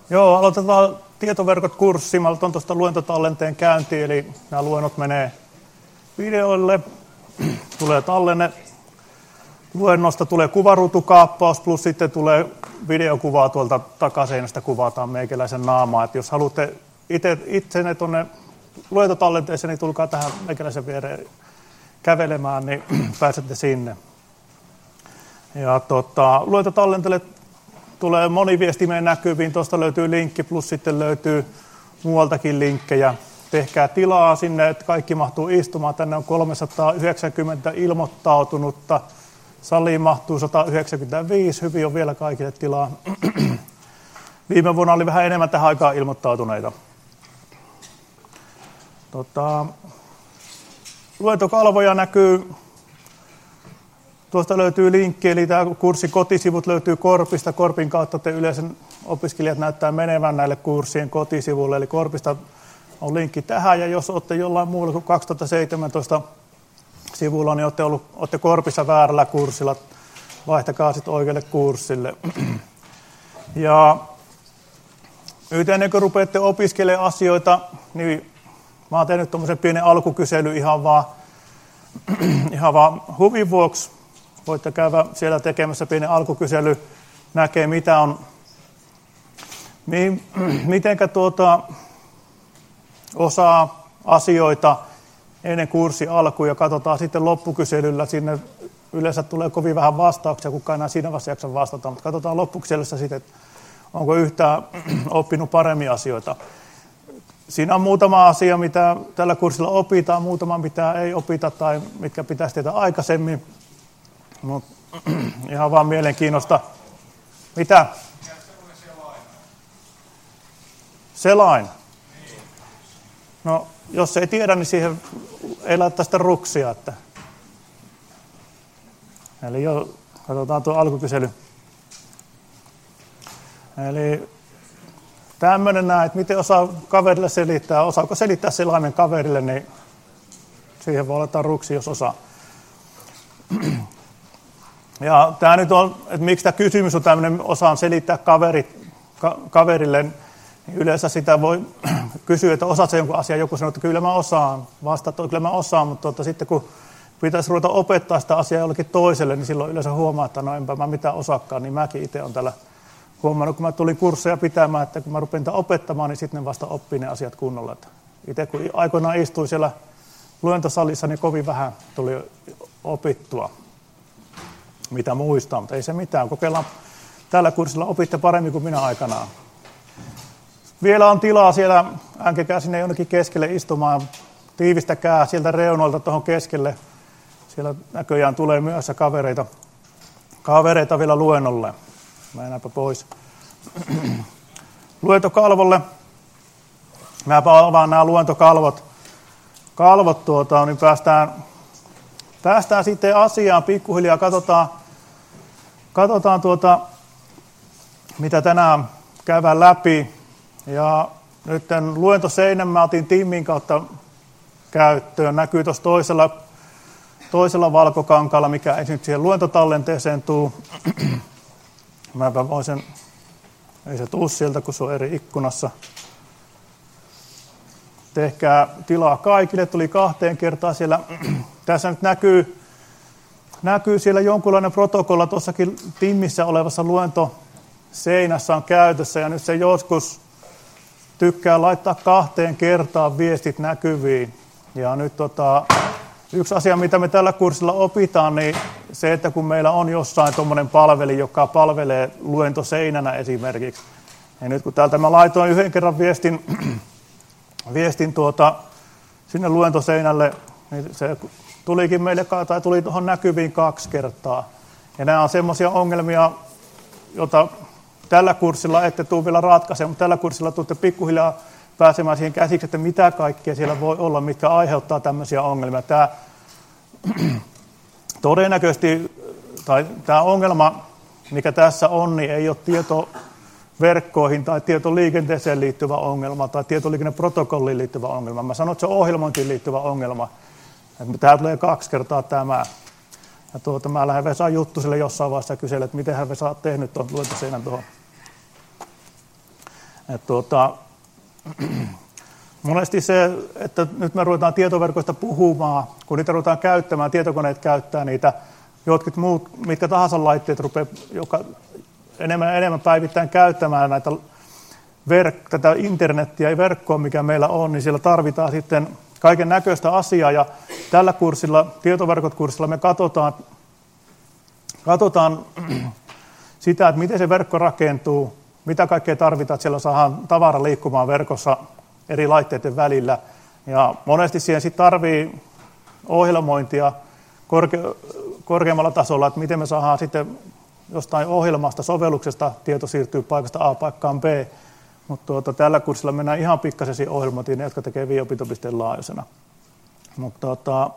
Joo, aloitetaan tietoverkot-kurssi. Mä aloitan tuosta luentotallenteen käyntiin, eli nämä luennot menee videoille. Tulee tallenne. Luennosta tulee kuvaruutukaappaus, plus sitten tulee videokuvaa tuolta takaseinästä, kuvataan meikäläisen naamaa. Et jos haluatte itsenne tuonne luentotallenteeseen, niin tulkaa tähän meikäläisen viereen kävelemään, niin pääsette sinne. Ja luentotallenteelle tulee moniviestimeen näkyviin, tuosta löytyy linkki, plus sitten löytyy muualtakin linkkejä. Tehkää tilaa sinne, että kaikki mahtuu istumaan. Tänne on 390 ilmoittautunutta. Saliin mahtuu 195, hyvin on vielä kaikille tilaa. Viime vuonna oli vähän enemmän tähän aikaan ilmoittautuneita. Luentokalvoja näkyy. Tuosta löytyy linkki, eli tämä kurssin kotisivut löytyy Korpista. Korpin kautta te yleensä opiskelijat näyttää menevän näille kurssien kotisivuille. Eli Korpista on linkki tähän, ja jos olette jollain muulla kuin 2017 sivulla, niin olette Korpissa väärällä kurssilla. Vaihtakaa sitten oikealle kurssille. Ja nyt ennen kuin rupeatte opiskelemaan asioita, niin mä oon tehnyt tuommoisen pienen alkukyselyn ihan vaan huvin vuoksi. Voitte käydä siellä tekemässä pienen alkukysely, näkee mitä on, mitenkä osaa asioita ennen kurssin alkuun, ja katsotaan sitten loppukyselyllä, sinne yleensä tulee kovin vähän vastauksia, kukaan enää siinä vaiheessa jaksa vastata, mutta katsotaan loppukyselyssä sitten, että onko yhtään oppinut paremmin asioita. Siinä on muutama asia, mitä tällä kurssilla opitaan, muutama mitä ei opita tai mitkä pitäisi tehdä aikaisemmin. Mut, ihan vaan mielenkiinnosta. Mitä? Selain. No, jos ei tiedä, niin siihen ei laittaa sitä ruksia. Että. Eli katsotaan tuo alkukysely. Eli tämmöinen näin, että miten osaa kaverille selittää. Osaako selittää selaimen kaverille, niin siihen voi laittaa ruksi, jos osaa. Ja tämä nyt on, että miksi tämä kysymys on tämmöinen, osaan selittää kaverille, niin yleensä sitä voi kysyä, että osaatko jonkun asian, joku sanoo, että kyllä mä osaan, vastaa, että kyllä mä osaan, mutta sitten kun pitäisi ruveta opettaa sitä asiaa jollekin toiselle, niin silloin yleensä huomaa, että no enpä mä mitään osaakaan, niin mäkin itse olen tällä huomannut, kun mä tulin kursseja pitämään, että kun mä rupean opettamaan, niin sitten ne vasta oppii ne asiat kunnolla. Itse kun aikoinaan istuin siellä luentosalissa, niin kovin vähän tuli opittua, mitä muistaa, mutta ei se mitään. Kokeillaan tällä kurssilla, opitte paremmin kuin minä aikanaan. Vielä on tilaa siellä, änkekä sinne jonnekin keskelle istumaan, tiivistäkää sieltä reunoilta tuohon keskelle. Siellä näköjään tulee myös kavereita vielä luennolle. Mennäänpä pois. Luentokalvolle. Mäpä avaan nämä luentokalvot. Niin päästään sitten asiaan pikkuhiljaa. Katsotaan mitä tänään käydään läpi. Ja nyt luentoseinän mä otin Timmin kautta käyttöön. Näkyy tuossa toisella valkokankaalla, mikä ei nyt siihen luentotallenteeseen tule. Mäpä voin sen, ei se tule sieltä, kun se on eri ikkunassa. Tehkää tilaa kaikille, tuli 2 kertaa siellä. Tässä nyt näkyy siellä jonkunlainen protokolla, tuossakin Timmissä olevassa luentoseinässä on käytössä, ja nyt se joskus tykkää laittaa 2 kertaa viestit näkyviin. Ja nyt yksi asia, mitä me tällä kurssilla opitaan, niin se, että kun meillä on jossain tuommoinen palveli, joka palvelee luentoseinänä esimerkiksi, ja nyt kun täältä mä laitoin 1 kerran viestin sinne luentoseinälle, niin se tulikin meille, tai tuli tuohon näkyviin 2 kertaa. Ja nämä on semmoisia ongelmia, joita tällä kurssilla ette tule vielä ratkaisemaan, mutta tällä kurssilla tulette pikkuhiljaa pääsemään siihen käsiksi, että mitä kaikkea siellä voi olla, mitkä aiheuttaa tämmöisiä ongelmia. Tämä todennäköisesti, tai tämä ongelma, mikä tässä on, niin ei ole tietoverkkoihin tai tietoliikenteeseen liittyvä ongelma tai tietoliikenneprotokolliin liittyvä ongelma. Mä sanon, että se on ohjelmointiin liittyvä ongelma. Tämä tulee 2 kertaa tämä. Ja mä lähden Vesaan Juttuselle jossain vaiheessa ja kyselen, että miten hän Vesa on tehnyt tuon luentoseinän tuohon. Monesti se, että nyt me ruvetaan tietoverkoista puhumaan, kun niitä ruvetaan käyttämään, tietokoneet käyttää niitä, jotkut muut, mitkä tahansa laitteet rupeaa enemmän päivittäin käyttämään näitä tätä internettiä ja verkkoa, mikä meillä on, niin siellä tarvitaan sitten kaiken näköistä asiaa. Ja tällä kurssilla, tietoverkot-kurssilla me katsotaan sitä, että miten se verkko rakentuu, mitä kaikkea tarvitaan, että siellä saadaan tavara liikkumaan verkossa eri laitteiden välillä. Ja monesti siihen sitten tarvii ohjelmointia korkeammalla tasolla, että miten me saadaan sitten jostain ohjelmasta, sovelluksesta tieto siirtyy paikasta A paikkaan B. Mutta tällä kurssilla mennään ihan pikkaisesti ohjelmointiin, ne, jotka tekee opintopisteen laajuisena. Mutta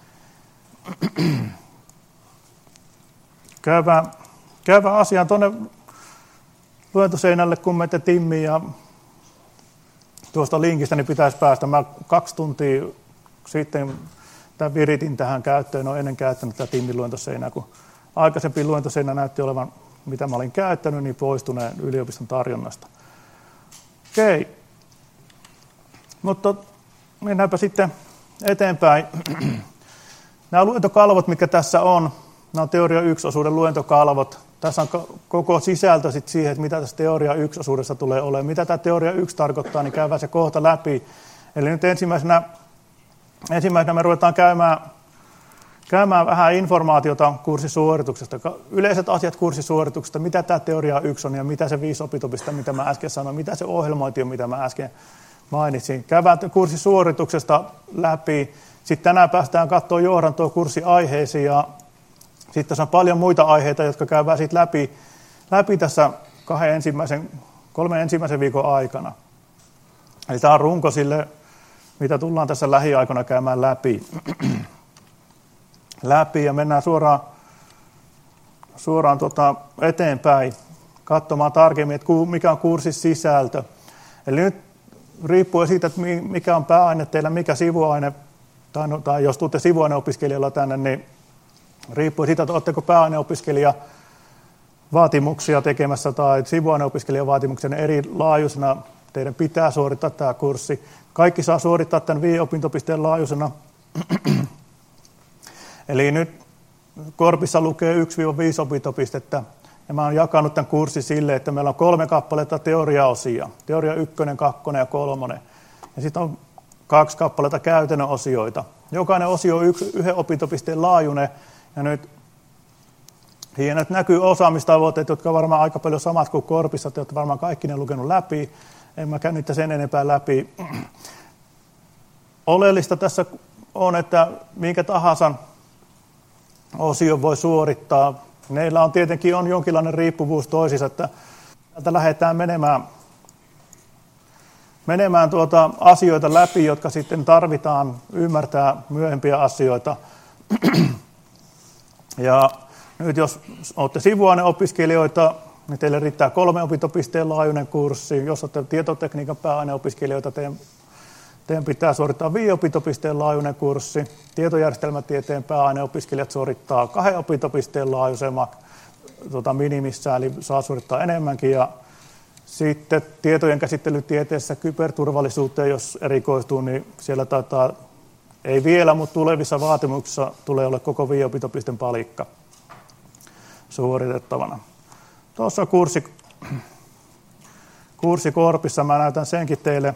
käyvä asiaan tuonne luentoseinälle, kun menette Timmiin ja tuosta linkistä niin pitäisi päästä. Mä 2 tuntia sitten tämän viritin tähän käyttöön. Olen ennen käyttänyt tätä Timmin luentoseinää, kun aikaisempi luentoseinä näytti olevan, mitä mä olin käyttänyt, niin poistuneen yliopiston tarjonnasta. Okei, mutta mennäänpä sitten eteenpäin. Nämä luentokalvot, mitkä tässä on, nämä on teoria 1-osuuden luentokalvot. Tässä on koko sisältö sitten siihen, että mitä tässä teoria 1-osuudessa tulee olemaan. Mitä tämä teoria 1 tarkoittaa, niin käydään se kohta läpi. Eli nyt ensimmäisenä me ruvetaan käymään vähän informaatiota kurssisuorituksesta. Yleiset asiat kurssisuorituksesta, mitä tämä teoria 1 on ja mitä se 5 opintopistettä, mitä mä äsken sanoin, mitä se ohjelmointi on, mitä mä äsken mainitsin. Käydään kurssisuorituksesta läpi. Sitten tänään päästään katsomaan johdantoa kurssiaiheisiin ja sitten tässä on paljon muita aiheita, jotka käydään sitten läpi tässä 3 ensimmäisen viikon aikana. Eli tämä on runko sille, mitä tullaan tässä lähiaikoina käymään läpi ja mennään suoraan eteenpäin katsomaan tarkemmin, että mikä on kurssin sisältö. Eli nyt riippuen siitä, että mikä on pääaine teillä, mikä sivuaine, tai jos tuutte sivuaineopiskelijalla tänne, niin riippuen siitä, että oletteko pääaineopiskelija vaatimuksia tekemässä tai sivuaineopiskelijan vaatimuksen eri laajuisena, teidän pitää suorittaa tämä kurssi. Kaikki saa suorittaa tämän 5 opintopisteen laajuisena. Eli nyt Korpissa lukee 1-5 opintopistettä, ja mä oon jakanut tämän kurssin sille, että meillä on 3 kappaletta teoriaosia. Teoria 1, 2 ja 3. Ja sitten on 2 kappaletta käytännön osioita. Jokainen osio on 1 opintopisteen laajuinen, ja nyt hienot näkyy osaamistavoitteet, jotka on varmaan aika paljon samat kuin Korpissa, te olette varmaan kaikki ne lukenut läpi. En mä käy niitä sen enempää läpi. Oleellista tässä on, että minkä tahansa osio voi suorittaa. Neillä on tietenkin jonkinlainen riippuvuus toisissa, että täältä lähdetään menemään asioita läpi, jotka sitten tarvitaan ymmärtää myöhempiä asioita. Ja nyt jos olette sivuaineopiskelijoita, niin teille riittää 3 opintopisteen laajuinen kurssi. Jos olette tietotekniikan pääaineopiskelijoita, teidän pitää suorittaa 5 opintopisteen laajuinen kurssi. Tietojärjestelmätieteen pääaineopiskelijat suorittaa 2 opintopisteen laajuisemman minimissä, eli saa suorittaa enemmänkin. Ja sitten tietojen käsittelytieteessä kyberturvallisuuteen, jos erikoistuu, niin siellä taitaa, ei vielä, mutta tulevissa vaatimuksissa tulee olla koko 5 opintopisteen palikka suoritettavana. Tuossa kurssi Korpissa, mä näytän senkin teille.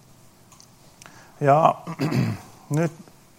Ja nyt,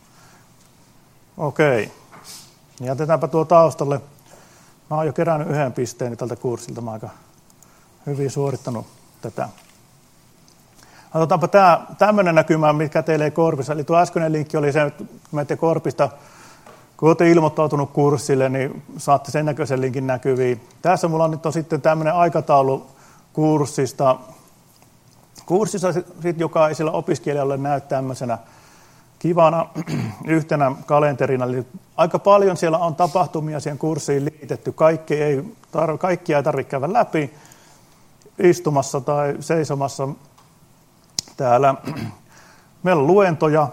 okei, jätetäänpä tuo taustalle. Mä oon jo kerännyt 1 pisteen tältä kurssilta, mä oon aika hyvin suorittanut tätä. Otetaanpa tämmöinen näkymä, mikä teille ei Korpissa. Eli tuo äskeinen linkki oli se, että menette Korpista, kun olette ilmoittautunut kurssille, niin saatte sen näköisen linkin näkyviin. Tässä mulla on nyt sitten tämmöinen aikataulu kurssista. Kurssissa, jokaisella opiskelijalle näy tämmöisenä kivana yhtenä kalenterina. Eli aika paljon siellä on tapahtumia siihen kurssiin liitetty. Kaikkia ei tarvitse käydä läpi istumassa tai seisomassa täällä. Meillä on luentoja,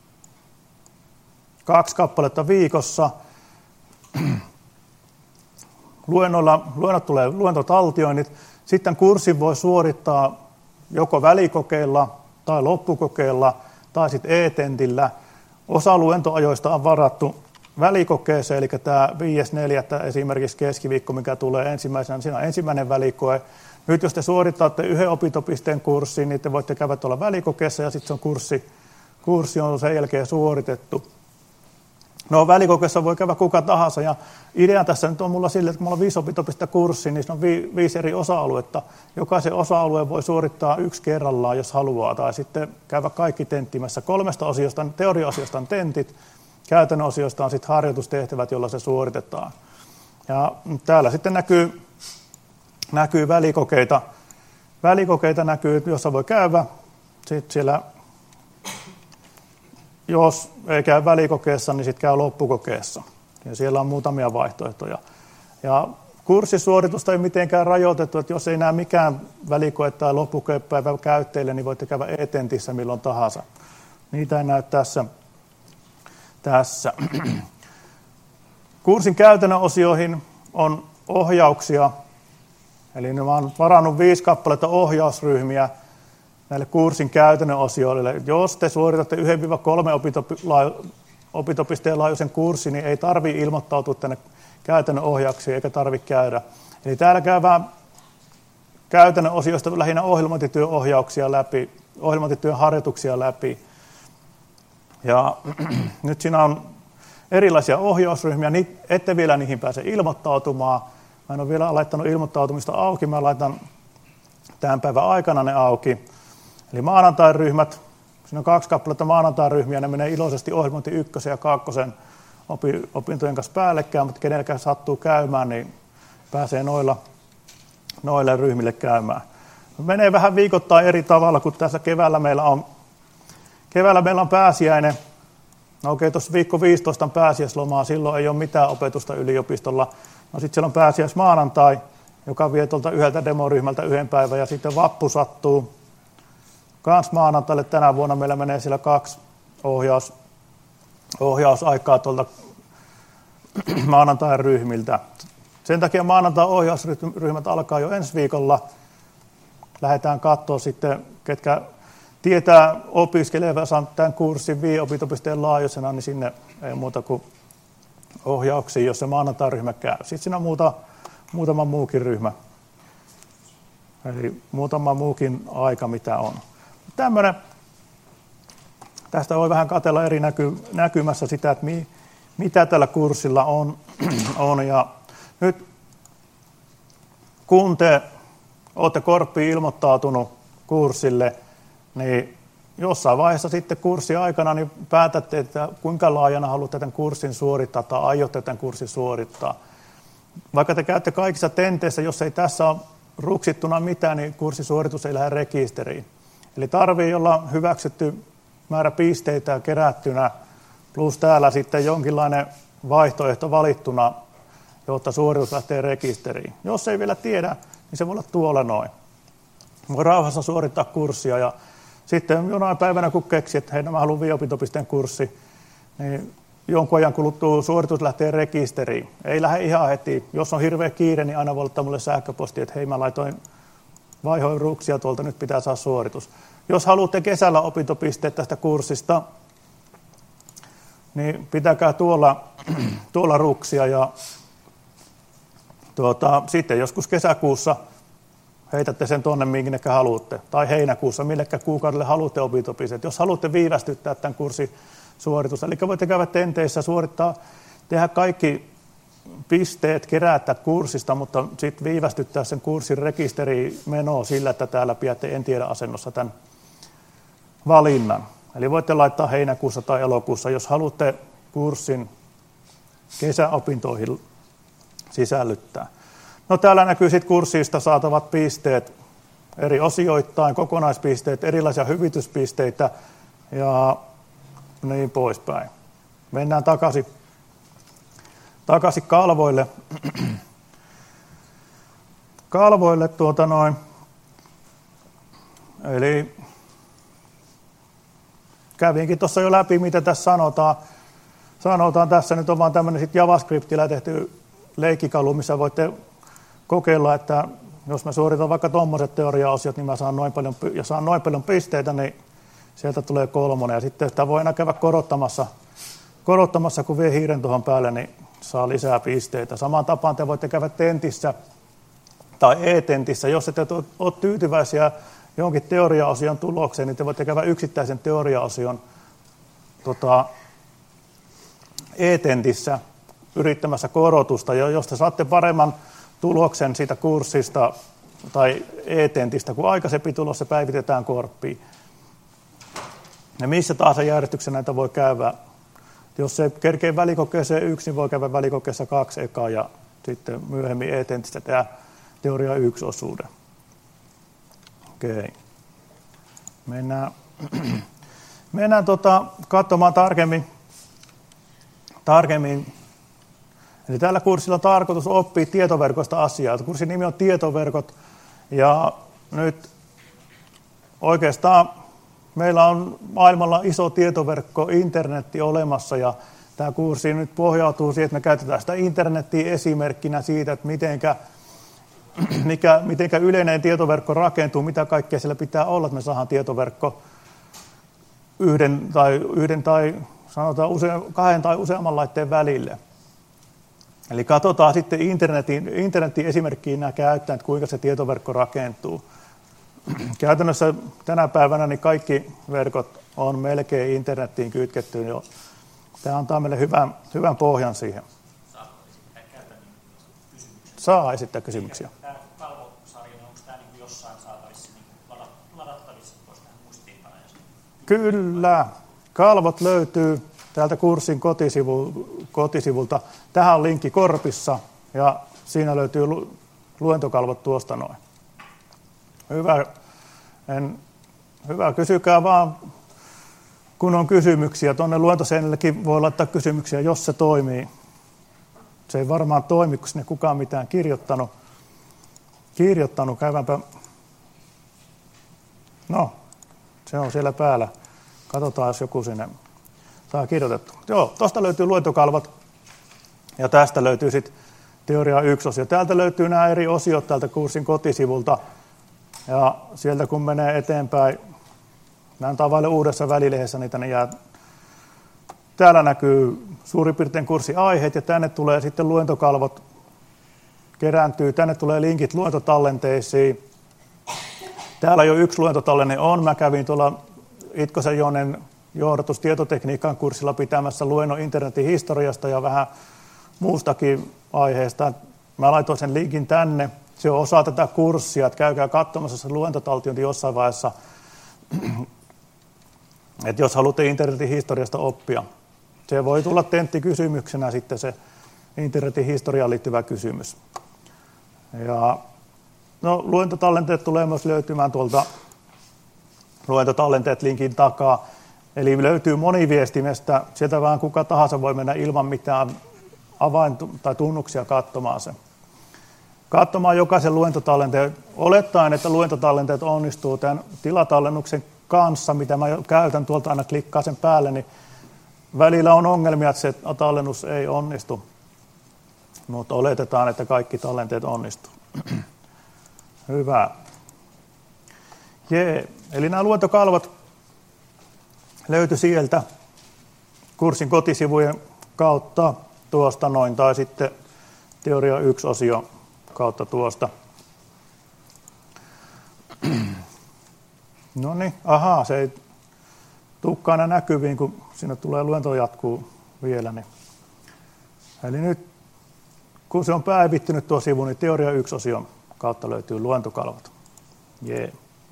2 kappaletta viikossa. Luennot tulee luentotaltioinnit. Sitten kurssin voi suorittaa joko välikokeilla tai loppukokeilla tai sitten e-tentillä. Osa luentoajoista on varattu välikokeeseen, eli tämä 5.4. esimerkiksi keskiviikko, mikä tulee ensimmäisenä, siinä on ensimmäinen välikoe. Nyt jos te suorittatte yhden opintopisteen kurssin, niin te voitte käydä tuolla välikokeessa ja sitten se on kurssi on sen jälkeen suoritettu. No välikokeessa voi käydä kuka tahansa ja idea tässä nyt on mulla sille, että kun mulla on 5 opintopistettä kurssi, niin siinä on 5 eri osa-aluetta. Jokaisen osa-alueen voi suorittaa yksi kerrallaan, jos haluaa, tai sitten käydä kaikki tenttimässä. 3 osiosta, teoria-osiosta on tentit, käytännön osiosta on sitten harjoitustehtävät, joilla se suoritetaan. Ja täällä sitten näkyy välikokeita. Välikokeita näkyy, jossa voi käydä. Sitten siellä, jos ei käy välikokeessa, niin sitten käy loppukokeessa. Ja siellä on muutamia vaihtoehtoja. Ja kurssisuoritusta ei mitenkään rajoitettu, että jos ei näe mikään välikoe tai loppukoepäivä käyttäjille, niin voitte käydä e-tentissä milloin tahansa. Niitä ei näy tässä. Kurssin käytännön osioihin on ohjauksia. Eli mä oon varannut 5 kappaletta ohjausryhmiä näille kurssin käytännön osioille. Jos te suoritatte 1-3 opintopisteen laajuisen kurssin, niin ei tarvitse ilmoittautua tänne käytännön ohjauksiin eikä tarvitse käydä. Eli täällä käydään käytännön osioista lähinnä ohjelmointityön ohjauksia läpi, ohjelmointityön harjoituksia läpi. Ja nyt siinä on erilaisia ohjausryhmiä, ette vielä niihin pääse ilmoittautumaan. Mä en ole vielä laittanut ilmoittautumista auki, mä laitan tämän päivän aikana ne auki. Eli maanantai-ryhmät, siinä on 2 kappaletta maanantai-ryhmiä, ne menee iloisesti ohjelmointi 1 ja 2 opintojen kanssa päällekään, mutta kenelläkään sattuu käymään, niin pääsee noille ryhmille käymään. Menee vähän viikoittain eri tavalla, kun tässä keväällä meillä on pääsiäinen. No okei, tuossa viikko 15 on pääsiäislomaa, silloin ei ole mitään opetusta yliopistolla. No sitten siellä on pääsiäismaanantai, joka vie tuolta yhdeltä demoryhmältä 1 päivän, ja sitten vappu sattuu. Kans maanantaille tänä vuonna meillä menee siellä 2 ohjausaikaa tuolta maanantai-ryhmiltä. Sen takia maanantai-ohjausryhmät alkaa jo ensi viikolla. Lähdetään katsoa sitten, ketkä tietää opiskelevansa tämän kurssin 5 opintopisteen laajuisena, niin sinne ei muuta kuin ohjauksiin, jos se maanantai-ryhmä käy. Sitten siinä on muutama muukin ryhmä. Eli muutama muukin aika, mitä on. Tämmöinen, tästä voi vähän katsella eri näkymässä sitä, että mitä tällä kurssilla on. Ja nyt kun te olette korppiin ilmoittautunut kurssille, niin jossain vaiheessa sitten kurssin aikana niin päätätte, että kuinka laajana haluatte tämän kurssin suorittaa tai aiotte tämän kurssin suorittaa. Vaikka te käytte kaikissa tenteissä, jos ei tässä ole ruksittuna mitään, niin kurssisuoritus ei lähde rekisteriin. Eli tarvii olla hyväksytty määrä pisteitä kerättynä, plus täällä sitten jonkinlainen vaihtoehto valittuna, jotta suoritus lähtee rekisteriin. Jos ei vielä tiedä, niin se voi olla tuolla noin. Voi rauhassa suorittaa kurssia ja sitten jonain päivänä, kun keksi, että hei, mä haluan 5 opintopisteen kurssi, niin jonkun ajan kuluttua suoritus lähtee rekisteriin. Ei lähde ihan heti. Jos on hirveä kiire, niin aina voi laittaa mulle sähköpostia, että hei, mä vaihoin ruksia tuolta, nyt pitää saada suoritus. Jos haluatte kesällä opintopisteet tästä kurssista, niin pitäkää tuolla ruksia ja sitten joskus kesäkuussa heitätte sen tuonne, minnekä haluatte, tai heinäkuussa, millekä kuukaudelle haluatte opintopisteet. Jos haluatte viivästyttää tämän kurssin suoritusta, eli voitte käydä tenteissä, tehdä kaikki pisteet, kerätä kurssista, mutta sitten viivästyttää sen kurssin rekisteriin menoa sillä, että täällä pidätte en tiedä asennossa tämän valinnan. Eli voitte laittaa heinäkuussa tai elokuussa, jos haluatte kurssin kesäopintoihin sisällyttää. No täällä näkyy sitten kurssista saatavat pisteet eri osioittain, kokonaispisteet, erilaisia hyvityspisteitä ja niin poispäin. Mennään takaisin kalvoille. Eli kävinkin tuossa jo läpi, mitä tässä sanotaan. Tässä nyt on vaan tämmöinen JavaScriptillä tehty leikkikalu, missä voitte kokeilla, että jos mä suoritan vaikka tuommoiset teoriaosiot, niin mä saan noin paljon pisteitä, niin sieltä tulee 3. Ja sitten sitä voi enää käydä korottamassa, kun vie hiiren tuohon päälle, niin saa lisää pisteitä. Samaan tapaan te voitte käydä tentissä tai e-tentissä. Jos ette ole tyytyväisiä johonkin teoriaosion tulokseen, niin te voitte käydä yksittäisen teoriaosion e-tentissä yrittämässä korotusta. Ja jos te saatte paremman tuloksen siitä kurssista tai e-tentistä, kun aikaisempi tulos, se päivitetään korppiin. Ja missä tahansa järjestyksessä näitä voi käydä. Jos se kerkee välikokeeseen 1, niin voi käydä välikokeessa 2 eka ja sitten myöhemmin e-tentistä tehdä teoria 1 osuuden. Okei. Mennään katsomaan tarkemmin. Eli tällä kurssilla on tarkoitus oppia tietoverkosta asiaa. Kurssin nimi on Tietoverkot ja nyt oikeastaan meillä on maailmalla iso tietoverkko, internetti olemassa ja tämä kurssi nyt pohjautuu siihen, että me käytetään sitä internettiä esimerkkinä siitä, että mitenkä yleinen tietoverkko rakentuu, mitä kaikkea siellä pitää olla, että me saadaan tietoverkko yhden tai sanotaan 2 tai useamman laitteen välille. Eli katsotaan sitten internetin esimerkkinä käyttäen, että kuinka se tietoverkko rakentuu. Käytännössä tänä päivänä niin kaikki verkot on melkein internettiin kytketty. Jo. Tämä antaa meille hyvän pohjan siihen. Saatko esittää käytännön kysymyksiä? Saa esittää kysymyksiä. Tämä kalvosarja, onko tämä niin jossain saatavissa niin ladattavissa tuosta muistiinpanoja? Kyllä. Kalvot löytyy täältä kurssin kotisivulta. Tähän on linkki korpissa ja siinä löytyy luentokalvot tuosta noin. Hyvä, kysykää vaan, kun on kysymyksiä. Tuonne luentoseinällekin voi laittaa kysymyksiä, jos se toimii. Se ei varmaan toimi, kun sinne kukaan mitään kirjoittanut. Käydäänpä. No, se on siellä päällä. Katsotaan, jos joku sinne saa kirjoitettu. Joo, tuosta löytyy luentokalvot ja tästä löytyy sitten teoria 1 osio. Täältä löytyy nämä eri osiot täältä kurssin kotisivulta. Ja sieltä kun menee eteenpäin, nämä on vaille uudessa välilehdessä, niitä ne jää. Täällä näkyy suurin piirtein kurssiaiheet ja tänne tulee sitten luentokalvot kerääntyy. Tänne tulee linkit luentotallenteisiin. Täällä jo 1 luentotallenne on. Mä kävin tuolla Itkosen Joonen johdatus tietotekniikan kurssilla pitämässä luennon internetin historiasta ja vähän muustakin aiheesta. Mä laitoin sen linkin tänne. Se on osa tätä kurssia, että käykää katsomassa se luentotaltiointi jossain vaiheessa, että jos haluatte internetin historiasta oppia. Se voi tulla tenttikysymyksenä sitten se internetin historiaan liittyvä kysymys. Ja, luentotallenteet tulee myös löytymään tuolta luentotallenteet linkin takaa. Eli löytyy moniviestimestä, sieltä vaan kuka tahansa voi mennä ilman mitään tai tunnuksia katsomaan se. Katsomaan jokaisen luentotallenteen, olettaen, että luentotallenteet onnistuu tämän tilatallennuksen kanssa, mitä mä käytän tuolta aina klikkaa sen päälle, niin välillä on ongelmia, että se tallennus ei onnistu, mutta oletetaan, että kaikki tallenteet onnistuu. Hyvä. Jee. Eli nämä luentokalvot löytyi sieltä kurssin kotisivujen kautta tuosta noin, tai sitten teoria 1 osio kautta tuosta. No niin, ahaa, se ei tulekaan aina näkyviin, kun siinä tulee luento jatkuu vielä. Niin. Eli nyt, kun se on päivittynyt tuo sivu, niin teoria 1 osion kautta löytyy luentokalvot. Jee.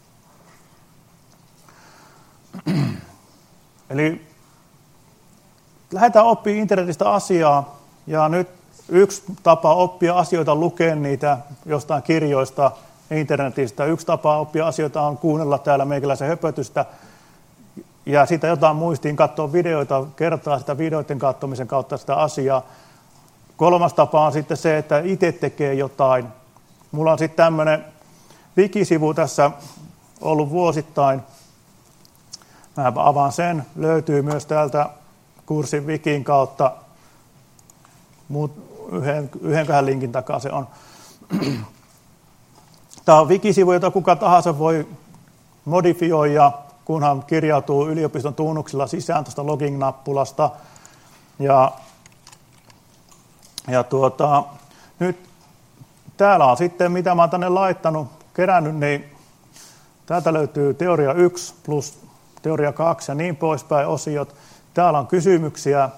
Eli lähdetään oppimaan internetistä asiaa, ja nyt yksi tapa oppia asioita lukea niitä jostain kirjoista internetistä. Yksi tapa oppia asioita on kuunnella täällä meikäläisen höpötystä ja sitä jotain muistiin, katsoa videoita, kertaa sitä videoiden katsomisen kautta sitä asiaa. 3. tapa on sitten se, että itse tekee jotain. Mulla on sitten tämmöinen wikisivu tässä ollut vuosittain. Mä avaan sen. Löytyy myös täältä kurssin wikin kautta. Yhdenköhän linkin takaa se on. Tämä on wikisivu, jota kuka tahansa voi modifioida, kunhan kirjautuu yliopiston tunnuksilla sisään tuosta login-nappulasta. Nyt täällä on sitten, mitä mä oon tänne laittanut, kerännyt, niin täältä löytyy teoria 1 plus teoria 2 ja niin poispäin osiot. Täällä on kysymyksiä,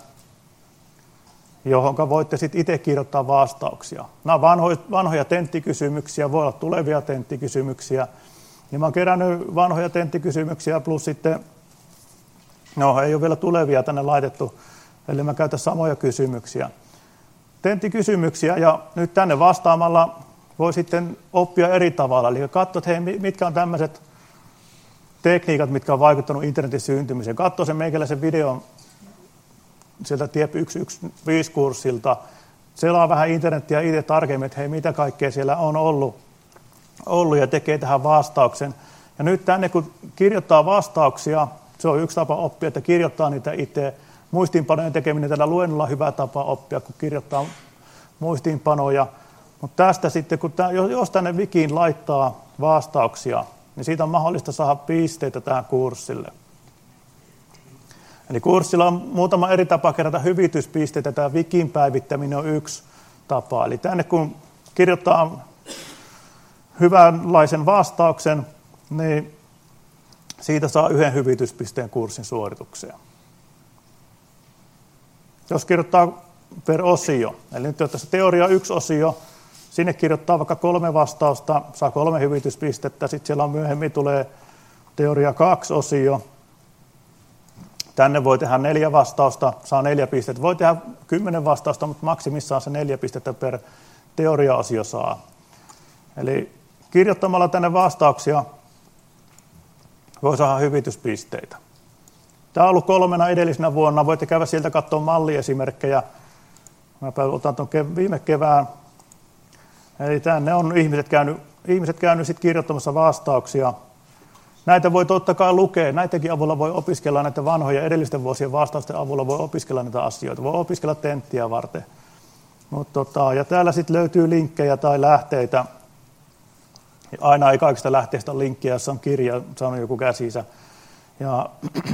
johon voitte sitten itse kirjoittaa vastauksia. Nämä on vanhoja tenttikysymyksiä, voi olla tulevia tenttikysymyksiä. Ja mä oon kerännyt vanhoja tenttikysymyksiä plus sitten, no ei ole vielä tulevia tänne laitettu, eli mä käytän samoja kysymyksiä. Tenttikysymyksiä ja nyt tänne vastaamalla voi sitten oppia eri tavalla. Eli katso, että hei, mitkä on tämmöiset tekniikat, mitkä on vaikuttanut internetin syntymiseen. Katso sen meikäläisen videon sieltä TIEP 115-kurssilta. Selaa vähän internetiä itse tarkemmin, että hei, mitä kaikkea siellä on ollut ja tekee tähän vastauksen. Ja nyt tänne, kun kirjoittaa vastauksia, se on yksi tapa oppia, että kirjoittaa niitä itse. Muistiinpanojen tekeminen tällä luennolla on hyvä tapa oppia, kun kirjoittaa muistiinpanoja. Mutta tästä sitten, jos tänne wikiin laittaa vastauksia, niin siitä on mahdollista saada pisteitä tähän kurssille. Eli kurssilla on muutama eri tapa kerätä hyvityspisteitä. Tämä wikin päivittäminen on yksi tapa. Eli tänne kun kirjoittaa hyvänlaisen vastauksen, niin siitä saa 1 hyvityspisteen kurssin suoritukseen. Jos kirjoittaa per osio, eli nyt jos tässä teoria 1-osio, sinne kirjoittaa vaikka 3 vastausta, saa 3 hyvityspistettä, sitten siellä on myöhemmin tulee teoria 2-osio, tänne voi tehdä 4 vastausta, saa 4 pistettä, voi tehdä 10 vastausta, mutta maksimissaan se 4 pistettä per teoria-osio saa. Eli kirjoittamalla tänne vastauksia voi saada hyvityspisteitä. Tämä on ollut 3 edellisenä vuonna. Voitte käydä sieltä katsoa malliesimerkkejä. Mä otan tuon viime kevään. Eli tänne on ihmiset käynyt sit kirjoittamassa vastauksia. Näitä voi totta kai lukea. Näitäkin avulla voi opiskella, näitä vanhoja edellisten vuosien vastausten avulla voi opiskella näitä asioita. Voi opiskella tenttiä varten. Ja täällä sitten löytyy linkkejä tai lähteitä. Aina ei kaikista lähteistä ole linkkiä, jos on kirja, saanut joku käsinsä. Ja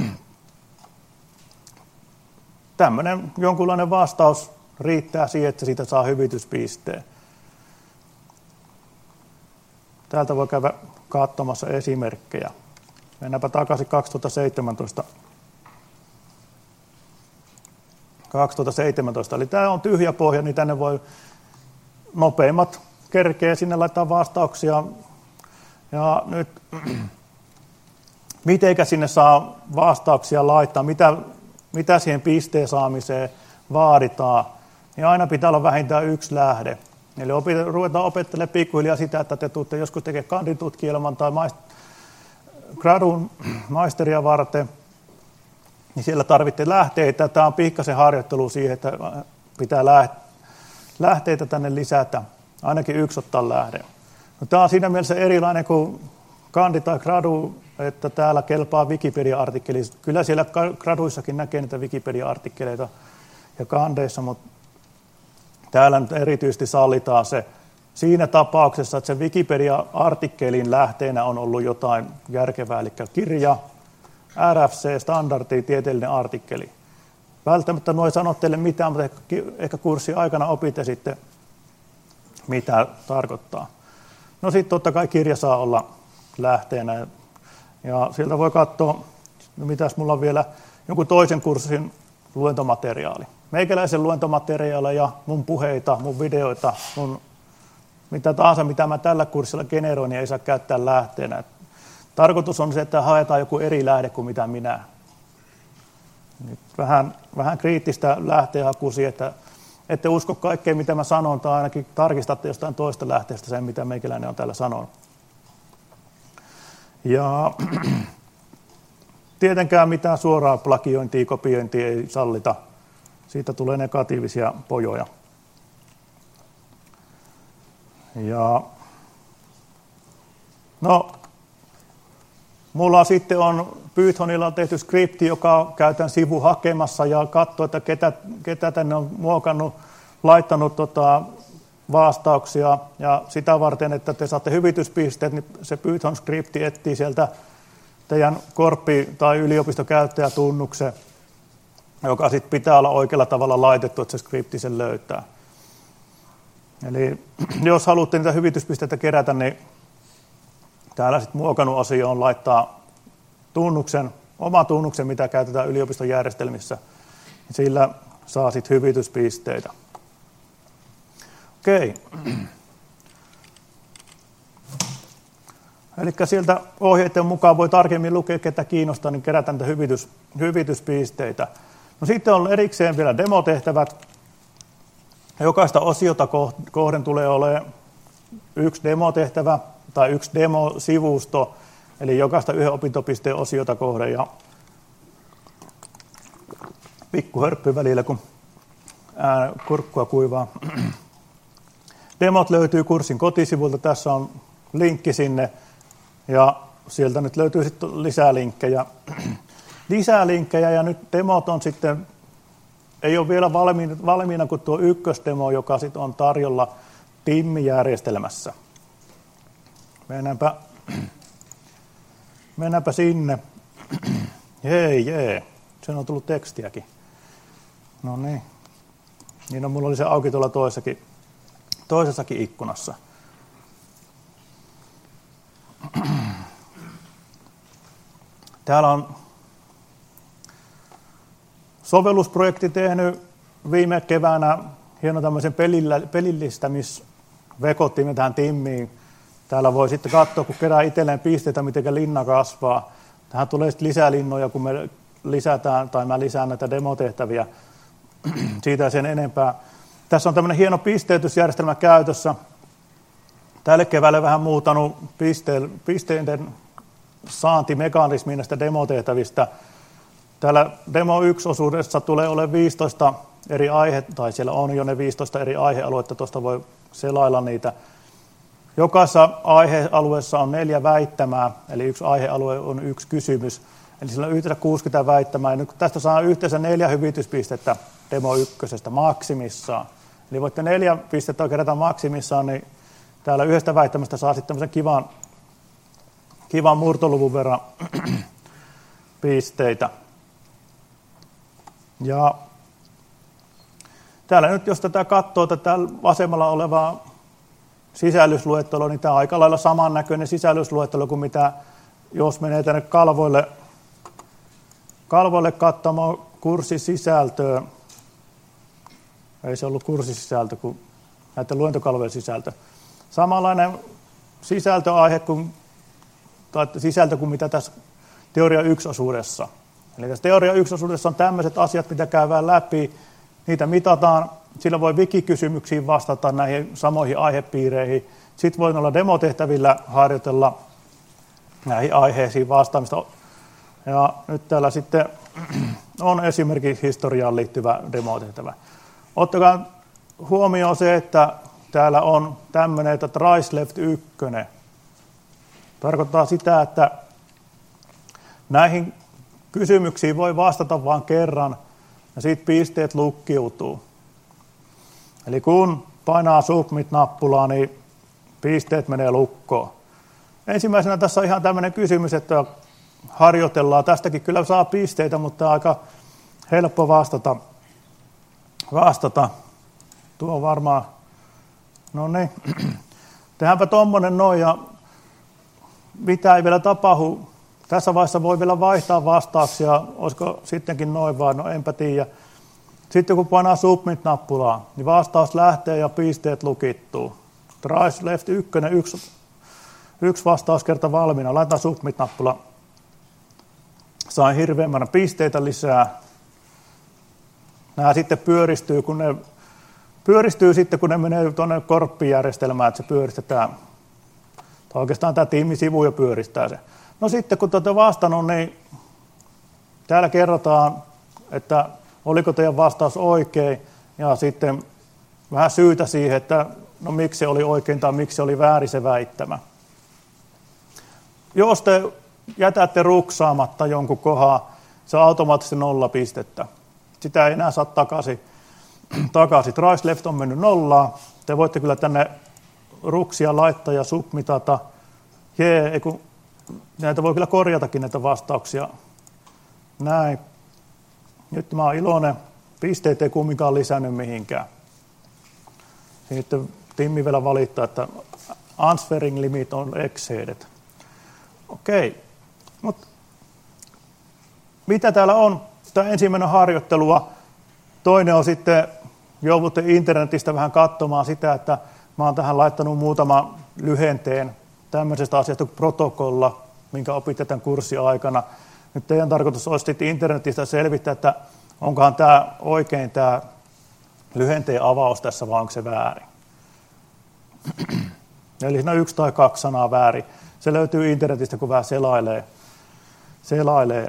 tämmöinen jonkunlainen vastaus riittää siihen, että siitä saa hyvityspisteen. Täältä voi käydä katsomassa esimerkkejä. Mennäänpä takaisin 2017. Eli tämä on tyhjä pohja, niin tänne voi nopeimmat kerkeä sinne laittaa vastauksia. Ja nyt, mitenkä sinne saa vastauksia laittaa, mitä siihen pisteen saamiseen vaaditaan, niin aina pitää olla vähintään 1 lähde. Eli ruvetaan opettelemaan pikkuhiljaa sitä, että te tuutte joskus tekemään kanditutkielman tai gradun maisteria varten, niin siellä tarvitte lähteitä. Tämä on pikkasen harjoittelu siihen, että pitää lähteitä tänne lisätä. Ainakin 1 ottaa lähde. No, tämä on siinä mielessä erilainen kuin kandi tai gradu, että täällä kelpaa Wikipedia-artikkeli. Kyllä siellä graduissakin näkee niitä Wikipedia-artikkeleita ja kandeissa, mutta täällä nyt erityisesti sallitaan se siinä tapauksessa, että se Wikipedia-artikkelin lähteenä on ollut jotain järkevää, eli kirja, RFC, standardi, tieteellinen artikkeli. Välttämättä nuo ei sano teille mitään, mutta ehkä kurssin aikana opitte sitten, mitä tarkoittaa. No sitten totta kai kirja saa olla lähteenä. Ja sieltä voi katsoa, no mitäs mulla on vielä, jonkun toisen kurssin luentomateriaali. Meikäläisen luentomateriaaleja, mun puheita, mun videoita, mitä tahansa, mitä mä tällä kurssilla generoin, niin ei saa käyttää lähteenä. Tarkoitus on se, että haetaan joku eri lähde kuin mitä minä. Nyt vähän kriittistä lähteenhakuisia, että ette usko kaikkea, mitä mä sanon, tai ainakin tarkistatte jostain toista lähteestä sen, mitä meikäläinen on täällä sanonut. Ja tietenkään mitään suoraa plagiointia, kopiointia ei sallita. Siitä tulee negatiivisia pojoja. Ja no, mulla sitten on Pythonilla on tehty skripti, joka käytän sivu hakemassa ja katsoo, että ketä tänne on muokannut, laittanut vastauksia, ja sitä varten, että te saatte hyvityspisteet, niin se Python-skripti etsii sieltä teidän korppi- tai yliopistokäyttäjätunnuksen, joka sitten pitää olla oikealla tavalla laitettu, että se skripti sen löytää. Eli jos haluatte niitä hyvityspisteitä kerätä, niin täällä sitten muokannut osio on laittaa oma tunnuksen, mitä käytetään yliopiston järjestelmissä. Sillä saa sitten hyvityspisteitä. Okei. Eli sieltä ohjeiden mukaan voi tarkemmin lukea, ketä kiinnostaa, niin kerätä niitä hyvityspisteitä. No sitten on erikseen vielä demotehtävät. Jokaista osiota kohden tulee olemaan yksi demotehtävä tai yksi demosivusto, eli jokaista yhden opintopisteen osiota kohden. Ja pikku hörppy välillä, kun kurkkua kuivaa. Demot löytyy kurssin kotisivulta. Tässä on linkki sinne. Ja sieltä nyt löytyy sitten lisää linkkejä. Ja nyt demot on sitten, ei ole vielä valmiina kuin tuo ykkösdemo, joka sitten on tarjolla TIM-järjestelmässä. Mennäänpä sinne. Jee. Sen on tullut tekstiäkin. No niin. Niin mulla oli se auki tuolla toisessakin ikkunassa. Täällä on sovellusprojekti tehnyt viime keväänä hieno tämmöisen pelillistämisvekottimen tähän TIMiin. Täällä voi sitten katsoa, kun kerää itselleen pisteitä, miten linna kasvaa. Tähän tulee sitten lisää linnoja, kun me mä lisään näitä demotehtäviä. Siitä sen enempää. Tässä on tämmöinen hieno pisteytysjärjestelmä käytössä. Tälle keväälle vähän muuttanut pisteiden saantimekanismiin näistä demotehtävistä. Täällä demo 1-osuudessa tulee olemaan 15 eri tai siellä on jo ne 15 eri aihealuetta, tuosta voi selailla niitä. Jokaisessa aihealueessa on 4 väittämää, eli yksi aihealue on yksi kysymys. Eli sillä on yhteensä 60 väittämää, ja nyt tästä saa yhteensä 4 hyvityspistettä demo 1 maksimissaan. Eli voitte 4 pistettä kerätä maksimissaan, niin täällä yhdestä väittämästä saa sitten tämmöisen kivan murtoluvun verran pisteitä. Ja täällä nyt, jos tätä katsoo, tätä vasemmalla olevaa sisällysluetteloa, niin tämä on aika lailla samannäköinen sisällysluettelo kuin mitä, jos menee tänne kalvoille katsomaan kurssisisältöä. Ei se ollut kurssisisältö kuin näiden luentokalvojen sisältö. Samanlainen sisältö kuin mitä tässä teoria 1-osuudessa. Eli tässä teoria 1-osuudessa on tämmöiset asiat, mitä käydään läpi. Niitä mitataan. Sillä voi wikikysymyksiin vastata näihin samoihin aihepiireihin. Sitten voi olla demotehtävillä harjoitella näihin aiheisiin vastaamista. Ja nyt täällä sitten on esimerkiksi historiaan liittyvä demotehtävä. Ottakaa huomioon se, että täällä on tämmöinen, että tries left 1. Tarkoittaa sitä, että näihin kysymyksiin voi vastata vain kerran ja siitä pisteet lukkiutuu. Eli kun painaa submit-nappulaa, niin pisteet menee lukkoon. Ensimmäisenä tässä on ihan tämmöinen kysymys, että harjoitellaan. Tästäkin kyllä saa pisteitä, mutta aika helppo vastata. Tuo on varmaan, no niin, tehdäänpä tommonen noin ja mitä ei vielä tapahdu. Tässä vaiheessa voi vielä vaihtaa vastauksia, olisiko sittenkin noin vaan, no enpä tiedä. Sitten kun painaa submit-nappulaa, niin vastaus lähtee ja pisteet lukittuu. Tries left 1, vastaus kerta valmiina. Laitetaan submit-nappula. Sain hirveän määrän pisteitä lisää. Nämä sitten pyöristyy sitten, kun ne menee tuonne korppijärjestelmään, että se pyöristetään. Tai oikeastaan tämä tiimisivu jo pyöristää se. No sitten kun te olette vastannut, niin täällä kerrotaan, että oliko teidän vastaus oikein, ja sitten vähän syytä siihen, että no miksi se oli oikein tai miksi se oli väärin se väittämä. Jos te jätätte ruksaamatta jonkun kohan, se on automaattisesti 0 pistettä. Sitä ei enää saa takaisin. takaisin. Tries left on mennyt nollaan. Te voitte kyllä tänne ruksia laittaa ja submitata. Näitä voi kyllä korjatakin näitä vastauksia. Näin. Nyt mä oon iloinen. Pisteet ei kumminkaan lisännyt mihinkään. Sitten Timmi vielä valittaa, että answering limit on exceeded. Okei. Mut mitä täällä on? Tämä ensimmäinen harjoittelua. Toinen on sitten, joudutte internetistä vähän katsomaan sitä, että mä oon tähän laittanut muutaman lyhenteen tämmöisestä asiasta kuin protokolla, minkä opitte tämän kurssin aikana. Nyt teidän tarkoitus olisi sitten internetistä selvittää, että onkohan tämä oikein tämä lyhenteen avaus tässä vai onko se väärin. Eli siinä on 1 tai 2 sanaa väärin. Se löytyy internetistä, kun vähän selailee.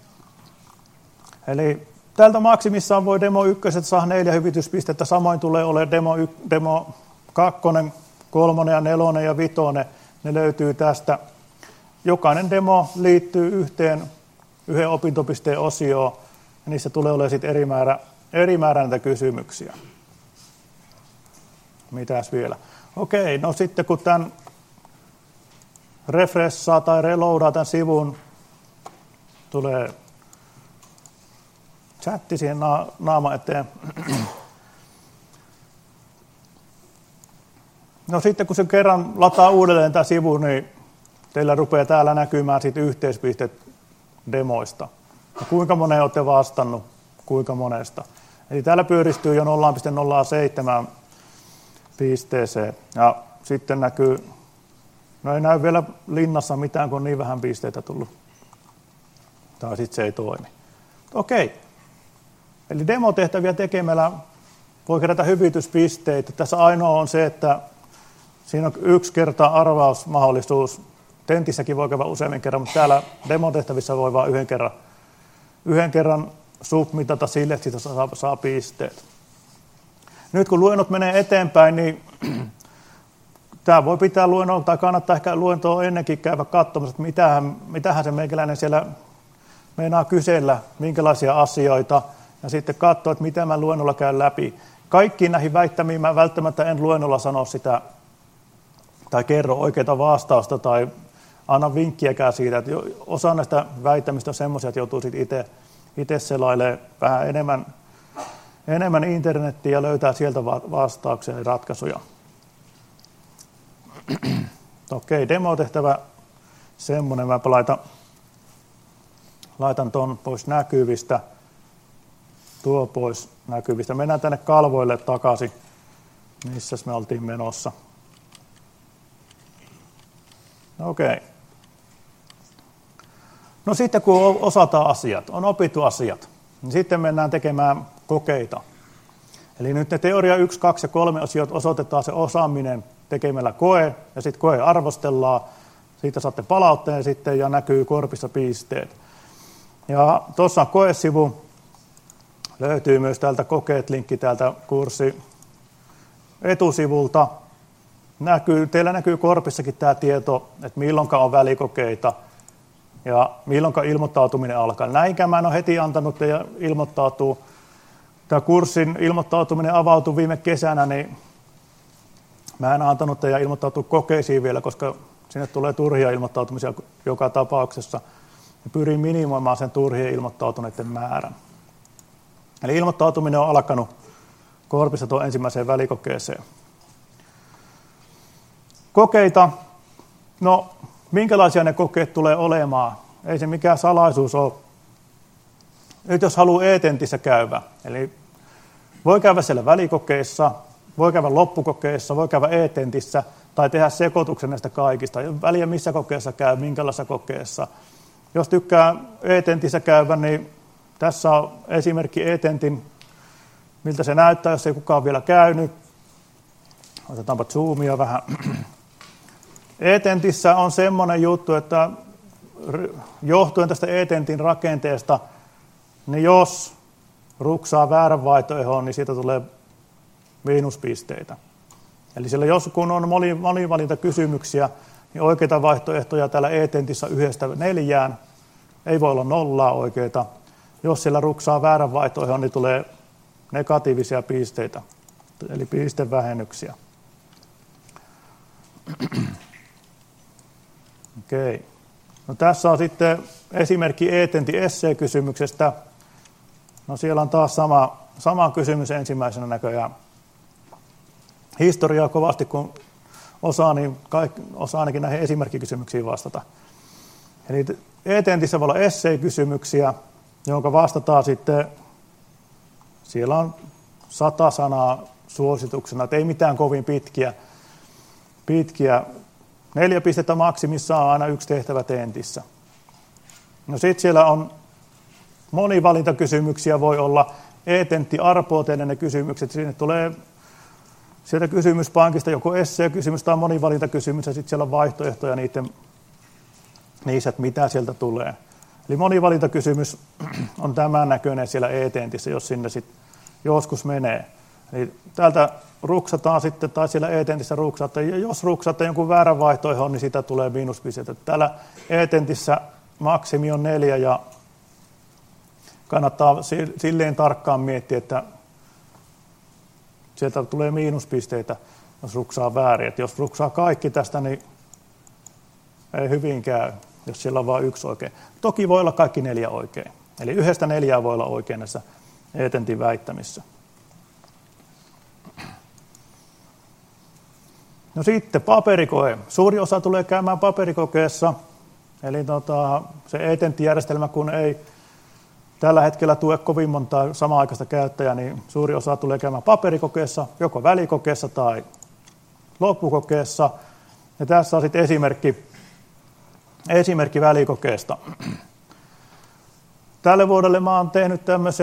Eli tältä maksimissaan voi demo 1 saada 4 hyvityspistettä. Samoin tulee olemaan demo 2, 3 ja 4 ja 5. Ne löytyy tästä. Jokainen demo liittyy yhden opintopisteen osioon. Ja niissä tulee olemaan sitten eri määrä näitä kysymyksiä. Mitäs vielä? Okei, no sitten kun tämän refreshaa tai reloadaa tämän sivun, tulee chatti siihen naama eteen. No sitten kun se kerran lataa uudelleen tämä sivu, niin teillä rupeaa täällä näkymään sitten yhteispistet demoista. Ja kuinka moneen olette vastannut, kuinka monesta. Eli täällä pyöristyy jo 0,07 pisteeseen. Ja sitten näkyy, no ei näy vielä linnassa mitään, kun on niin vähän pisteitä tullut. Tai sitten se ei toimi. Okei. Eli demotehtäviä tekemällä voi kerätä hyvityspisteitä. Tässä ainoa on se, että siinä on 1 kerta arvausmahdollisuus. Tentissäkin voi käydä useammin kerran, mutta täällä demotehtävissä voi vain yhden kerran submitata sille, että siitä saa pisteet. Nyt kun luennot menee eteenpäin, niin tämä voi pitää luennoa, tai kannattaa ehkä luentoa ennenkin käydä katsomassa, että mitähän se meikäläinen siellä meinaa kysellä, minkälaisia asioita, ja sitten katsoa, että mitä mä luennolla käyn läpi. Kaikkiin näihin väittämiin mä välttämättä en luennolla sano sitä, tai kerro oikeaa vastausta, tai anna vinkkiäkään siitä, että osa näistä väittämistä on semmoisia, että joutuu sitten itse selailemaan vähän enemmän internettiä ja löytää sieltä vastauksia ja ratkaisuja. Okei, demotehtävä semmoinen. Mä laitan ton pois näkyvistä, tuo pois näkyvistä. Mennään tänne kalvoille takaisin, missä me oltiin menossa. Okei. No sitten kun osataan asiat, on opittu asiat, niin sitten mennään tekemään kokeita. Eli nyt ne teoria 1, 2 ja 3 osiot osoitetaan se osaaminen tekemällä koe, ja sitten koe arvostellaan, siitä saatte palautteen sitten ja näkyy korpissa pisteet. Ja tuossa on koesivu, löytyy myös täältä kokeet-linkki täältä kurssi etusivulta. Teillä näkyy korpissakin tämä tieto, että milloinka on välikokeita ja milloinka ilmoittautuminen alkaa. Näinkään mä en ole heti antanut teidän ilmoittautua. Tämä kurssin ilmoittautuminen avautui viime kesänä, niin mä en antanut teidän ilmoittautua kokeisiin vielä, koska sinne tulee turhia ilmoittautumisia joka tapauksessa. Ja pyrin minimoimaan sen turhien ilmoittautuneiden määrän. Eli ilmoittautuminen on alkanut korpissa tuon ensimmäiseen välikokeeseen. Kokeita. No, minkälaisia ne kokeet tulee olemaan? Ei se mikään salaisuus ole. Nyt jos haluaa e-tentissä käydä, eli voi käydä siellä välikokeissa, voi käydä loppukokeissa, voi käydä e-tentissä tai tehdä sekoituksen näistä kaikista. Väliä missä kokeessa käy, minkälaisessa kokeessa. Jos tykkää e-tentissä käydä, niin tässä on esimerkki e-tentin, miltä se näyttää, jos ei kukaan vielä käynyt. Otetaanpa zoomia vähän. E-tentissä on semmoinen juttu, että johtuen tästä e-tentin rakenteesta, niin jos ruksaa väärän vaihtoehdon, niin siitä tulee miinuspisteitä. Eli siellä jos kun on monivalintakysymyksiä, niin oikeita vaihtoehtoja täällä e-tentissä 1–4, ei voi olla 0 oikeita. Jos siellä ruksaa väärän vaihtoehdon, niin tulee negatiivisia pisteitä, eli pistevähennyksiä. Okei. No tässä on sitten esimerkki E-tentin essee-kysymyksestä. No siellä on taas sama kysymys ensimmäisenä näköjään. Historiaa kovasti, kun osaa, niin osaa ainakin näihin esimerkkikysymyksiin vastata. Eli E-tentissä voi olla essee-kysymyksiä, jonka vastataan sitten, siellä on 100 sanaa suosituksena, että ei mitään kovin pitkiä. 4 pistettä maksimissa on aina yksi tehtävä tentissä. No sitten siellä on monivalintakysymyksiä, voi olla E-tentti arpooteinen ne kysymykset. Sinne tulee sieltä kysymyspankista joko essee-kysymys tai monivalintakysymys, ja sitten siellä on vaihtoehtoja niissä, että mitä sieltä tulee. Eli monivalintakysymys on tämän näköinen siellä E-tentissä, jos sinne sitten joskus menee. Eli täältä ruksataan sitten, tai siellä E-tentissä ruksataan, ja jos ruksataan jonkun väärän vaihtoehdon, niin sitä tulee miinuspisteitä. Täällä E-tentissä maksimi on 4, ja kannattaa silleen tarkkaan miettiä, että sieltä tulee miinuspisteitä, jos ruksaa väärin. Että jos ruksaa kaikki tästä, niin ei hyvin käy, jos siellä on vain yksi oikein. Toki voi olla kaikki 4 oikein. Eli 1-4 voi olla oikein näissä E-tentin väittämissä. No sitten paperikoe. Suuri osa tulee käymään paperikokeessa. Eli se E-tenttijärjestelmä, kun ei tällä hetkellä tue kovin montaa samaan-aikaista käyttäjää, niin suuri osa tulee käymään paperikokeessa, joko välikokeessa tai loppukokeessa. Ja tässä on sitten esimerkki välikokeesta. Tälle vuodelle mä oon tehnyt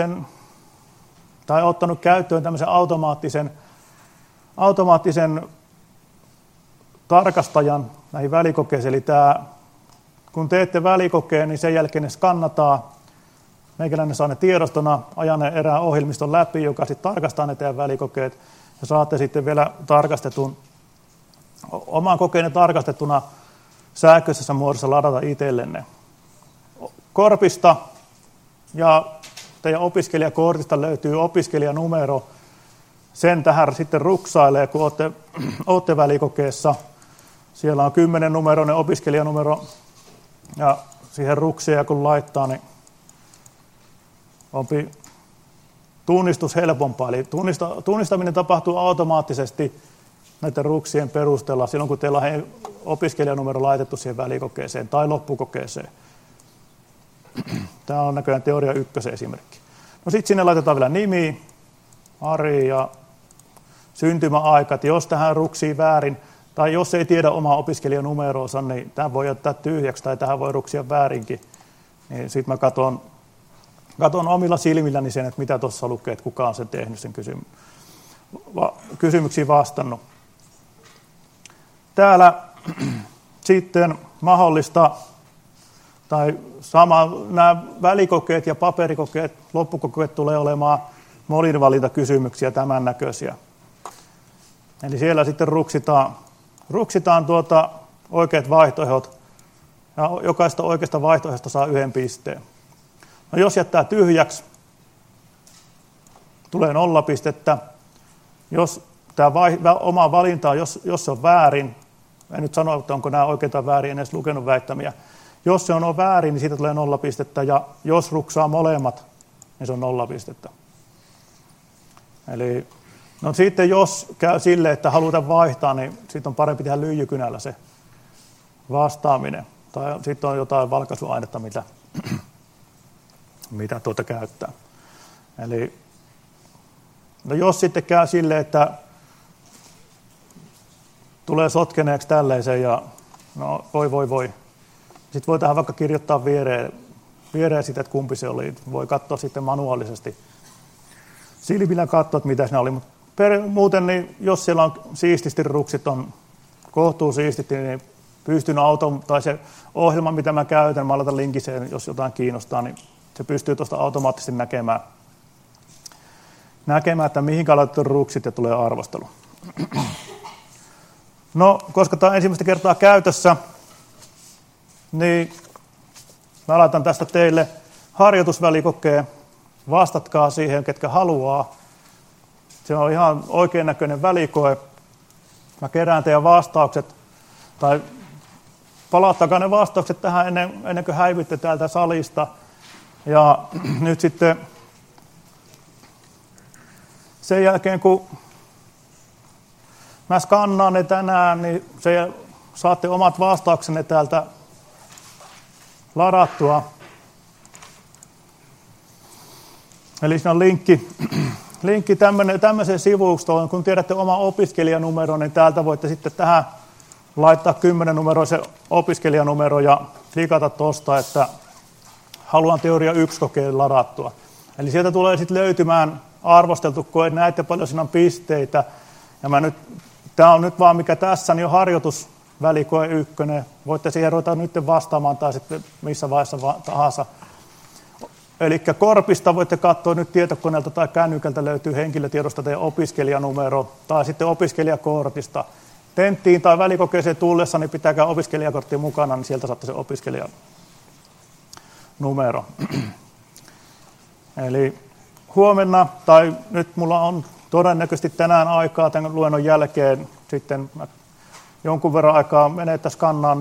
ottanut käyttöön tämmöisen automaattisen tarkastajan näihin välikokeisiin. Eli kun teette välikokeen, niin sen jälkeen ne skannataan. Meikäläinen saa ne tiedostona, ajan ne erään ohjelmiston läpi, joka sitten tarkastaa ne teidän välikokeet. Ja saatte sitten vielä oman kokeenne tarkastettuna sähköisessä muodossa ladata itsellenne. Korpista ja teidän opiskelijakortista löytyy opiskelijanumero. Sen tähän sitten ruksailee, kun olette välikokeessa. Siellä on 10-numeroinen opiskelijanumero ja siihen ruksia kun laittaa, niin on tunnistus helpompaa. Eli tunnistaminen tapahtuu automaattisesti näiden ruksien perusteella silloin, kun teillä on opiskelijanumero laitettu siihen välikokeeseen tai loppukokeeseen. Tämä on näköjään teoria 1 esimerkki. No sitten sinne laitetaan vielä nimi, Ari ja syntymäaika. Jos tähän ruksii väärin, tai jos ei tiedä omaa opiskelijanumeroonsa, niin tämä voi jättää tyhjäksi tai tähän voi ruksia väärinkin. Niin sitten mä katson omilla silmilläni sen, että mitä tuossa lukee, että kuka on sen tehnyt sen kysymyksiin vastannut. Täällä sitten mahdollista, tai nämä välikokeet ja paperikokeet, loppukokeet tulee olemaan monivalintakysymyksiä tämän näköisiä. Eli siellä sitten ruksitaan oikeat vaihtoehdot, ja jokaista oikeasta vaihtoehdosta saa 1 pisteen. No jos jättää tyhjäksi, tulee 0 pistettä. Jos tämä oma valinta, jos se on väärin, en nyt sano, että onko nämä oikein tai väärin, en edes lukenut väittämiä. Jos se on väärin, niin siitä tulee 0 pistettä, ja jos ruksaa molemmat, niin se on 0 pistettä. Eli no sitten jos käy silleen, että halutaan vaihtaa, niin sitten on parempi tehdä lyijykynällä se vastaaminen. Tai sitten on jotain valkaisuainetta, mitä käyttää. Eli no jos sitten käy silleen, että tulee sotkeneeksi tälleeseen ja no voi. Sitten voi tähän vaikka kirjoittaa viereen sitä, että kumpi se oli. Voi katsoa sitten manuaalisesti. Silmillä katsoa, että mitä siinä oli. Mutta muuten, niin jos siellä on siististi ruksit, on kohtuu siististi, niin pystyn tai se ohjelma, mitä mä käytän, mä laitan linkiseen, jos jotain kiinnostaa, niin se pystyy tuosta automaattisesti näkemään, että mihinkä laitettu ruksit ja tulee arvostelu. No, koska tämä on ensimmäistä kertaa käytössä, niin mä laitan tästä teille harjoitusvälikokeen. Vastatkaa siihen, ketkä haluaa. Se on ihan oikein näköinen välikoe. Mä kerään teidän vastaukset, tai palauttakaa ne vastaukset tähän ennen kuin häivytte täältä salista. Ja nyt sitten sen jälkeen, kun mä skannaan ne tänään, niin saatte omat vastauksenne täältä ladattua. Eli siinä on linkki tämmöiseen sivustoon. Kun tiedätte oma opiskelijanumero, niin täältä voitte sitten tähän laittaa 10-numeroisen opiskelijanumero ja klikata tuosta, että haluan teoria 1 kokeen ladattua. Eli sieltä tulee sitten löytymään arvosteltu koe, näette paljon siinä on pisteitä. Ja tämä on nyt vaan mikä tässä, niin on harjoitusvälikoe 1. Voitte siihen ruveta nyt vastaamaan tai sitten missä vaiheessa tahansa. Eli Korpista voitte katsoa nyt tietokoneelta tai kännykältä löytyy henkilötiedosta teidän opiskelijanumero tai sitten opiskelijakortista. Tenttiin tai välikokeeseen tullessa, niin pitäkää opiskelijakortti mukana, niin sieltä saatte se opiskelijanumero. Eli huomenna, tai nyt mulla on todennäköisesti tänään aikaa tämän luennon jälkeen, sitten jonkun verran aikaa menee, että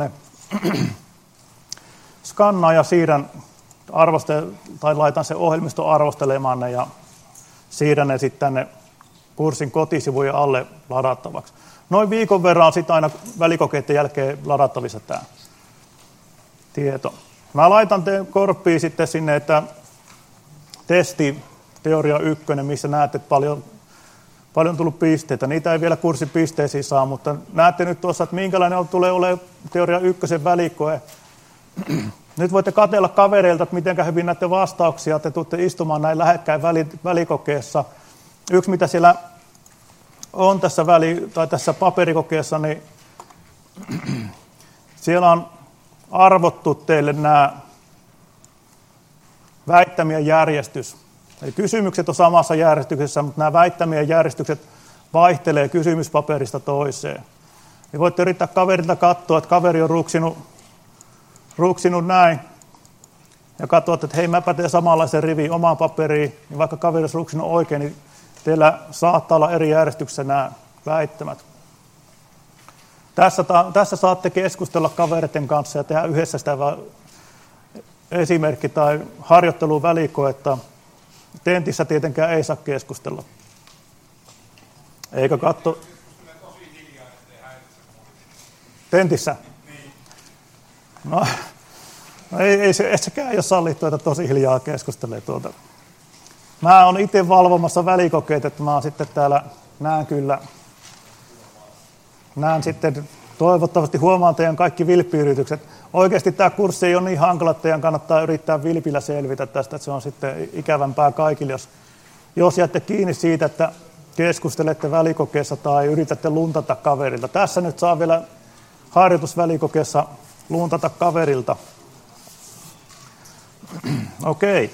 skannaan ja siirrän tai laitan sen ohjelmiston arvostelemaan ne ja siirrän ne sitten tänne kurssin kotisivujen alle ladattavaksi. Noin viikon verran on sitten aina välikokeiden jälkeen ladattavissa tämä tieto. Mä laitan Korppiin sitten sinne, että testi teoria 1, missä näette, että paljon tullut pisteitä. Niitä ei vielä kurssin pisteisiin saa, mutta näette nyt tuossa, että minkälainen tulee olemaan teoria 1 välikoe. Nyt voitte katsella kavereilta, että miten hyvin näette vastauksia. Te tuutte istumaan näin lähekkäin välikokeessa. Yksi, mitä siellä on tässä paperikokeessa, niin siellä on arvottu teille nämä väittämien järjestys. Eli kysymykset on samassa järjestyksessä, mutta nämä väittämien järjestykset vaihtelee kysymyspaperista toiseen. Ja voitte yrittää kaverilta katsoa, että kaveri on ruksinut näin ja katsoa, että hei, mäpä teen samanlaisen rivin omaan paperiin, niin vaikka kaveri olisi ruksinut oikein, niin teillä saattaa olla eri järjestyksessä nämä väittämät. Tässä saatte keskustella kavereiden kanssa ja tehdä yhdessä sitä esimerkki- tai harjoitteluvälikoetta. Tentissä tietenkään ei saa keskustella. Eikä katso. Tentissä? No ei sekään ole sallittu, että tosi hiljaa keskustelee tuolta. Mä oon itse valvomassa välikokeita, että mä oon sitten täällä, näen sitten, toivottavasti huomaan teidän kaikki vilppiyritykset. Oikeasti tämä kurssi ei ole niin hankala, että teidän kannattaa yrittää vilpillä selvitä tästä, että se on sitten ikävämpää kaikille, jos jäätte kiinni siitä, että keskustelette välikokeessa tai yritätte luntata kaverilta. Tässä nyt saa vielä harjoitusvälikokeessa luntata kaverilta. Okei,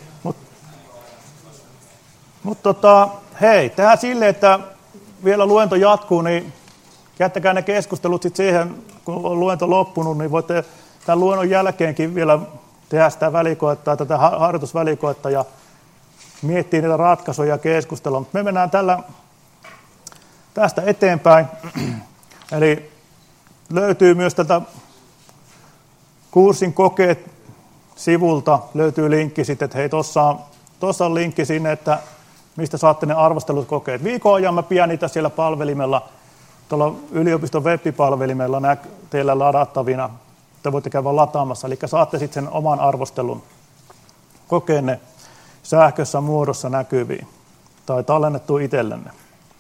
mutta hei, tehdään silleen, että vielä luento jatkuu, niin jättäkää ne keskustelut sitten siihen, kun on luento loppunut, niin voitte tämän luennon jälkeenkin vielä tehdä sitä välikoetta, tätä harjoitusvälikoetta ja miettiä niitä ratkaisuja ja keskustella. Mutta me mennään tästä eteenpäin. Eli löytyy myös tältä kurssin kokeet sivulta löytyy linkki sitten, että hei, tuossa on linkki sinne, että mistä saatte ne arvostelukokeet. Viikon ajan mä pidän niitä siellä palvelimella, tuolla yliopiston web-palvelimella teillä ladattavina, te voitte käydä lataamassa, eli saatte sitten sen oman arvostelun kokeenne sähkössä muodossa näkyviin tai tallennettu itsellenne.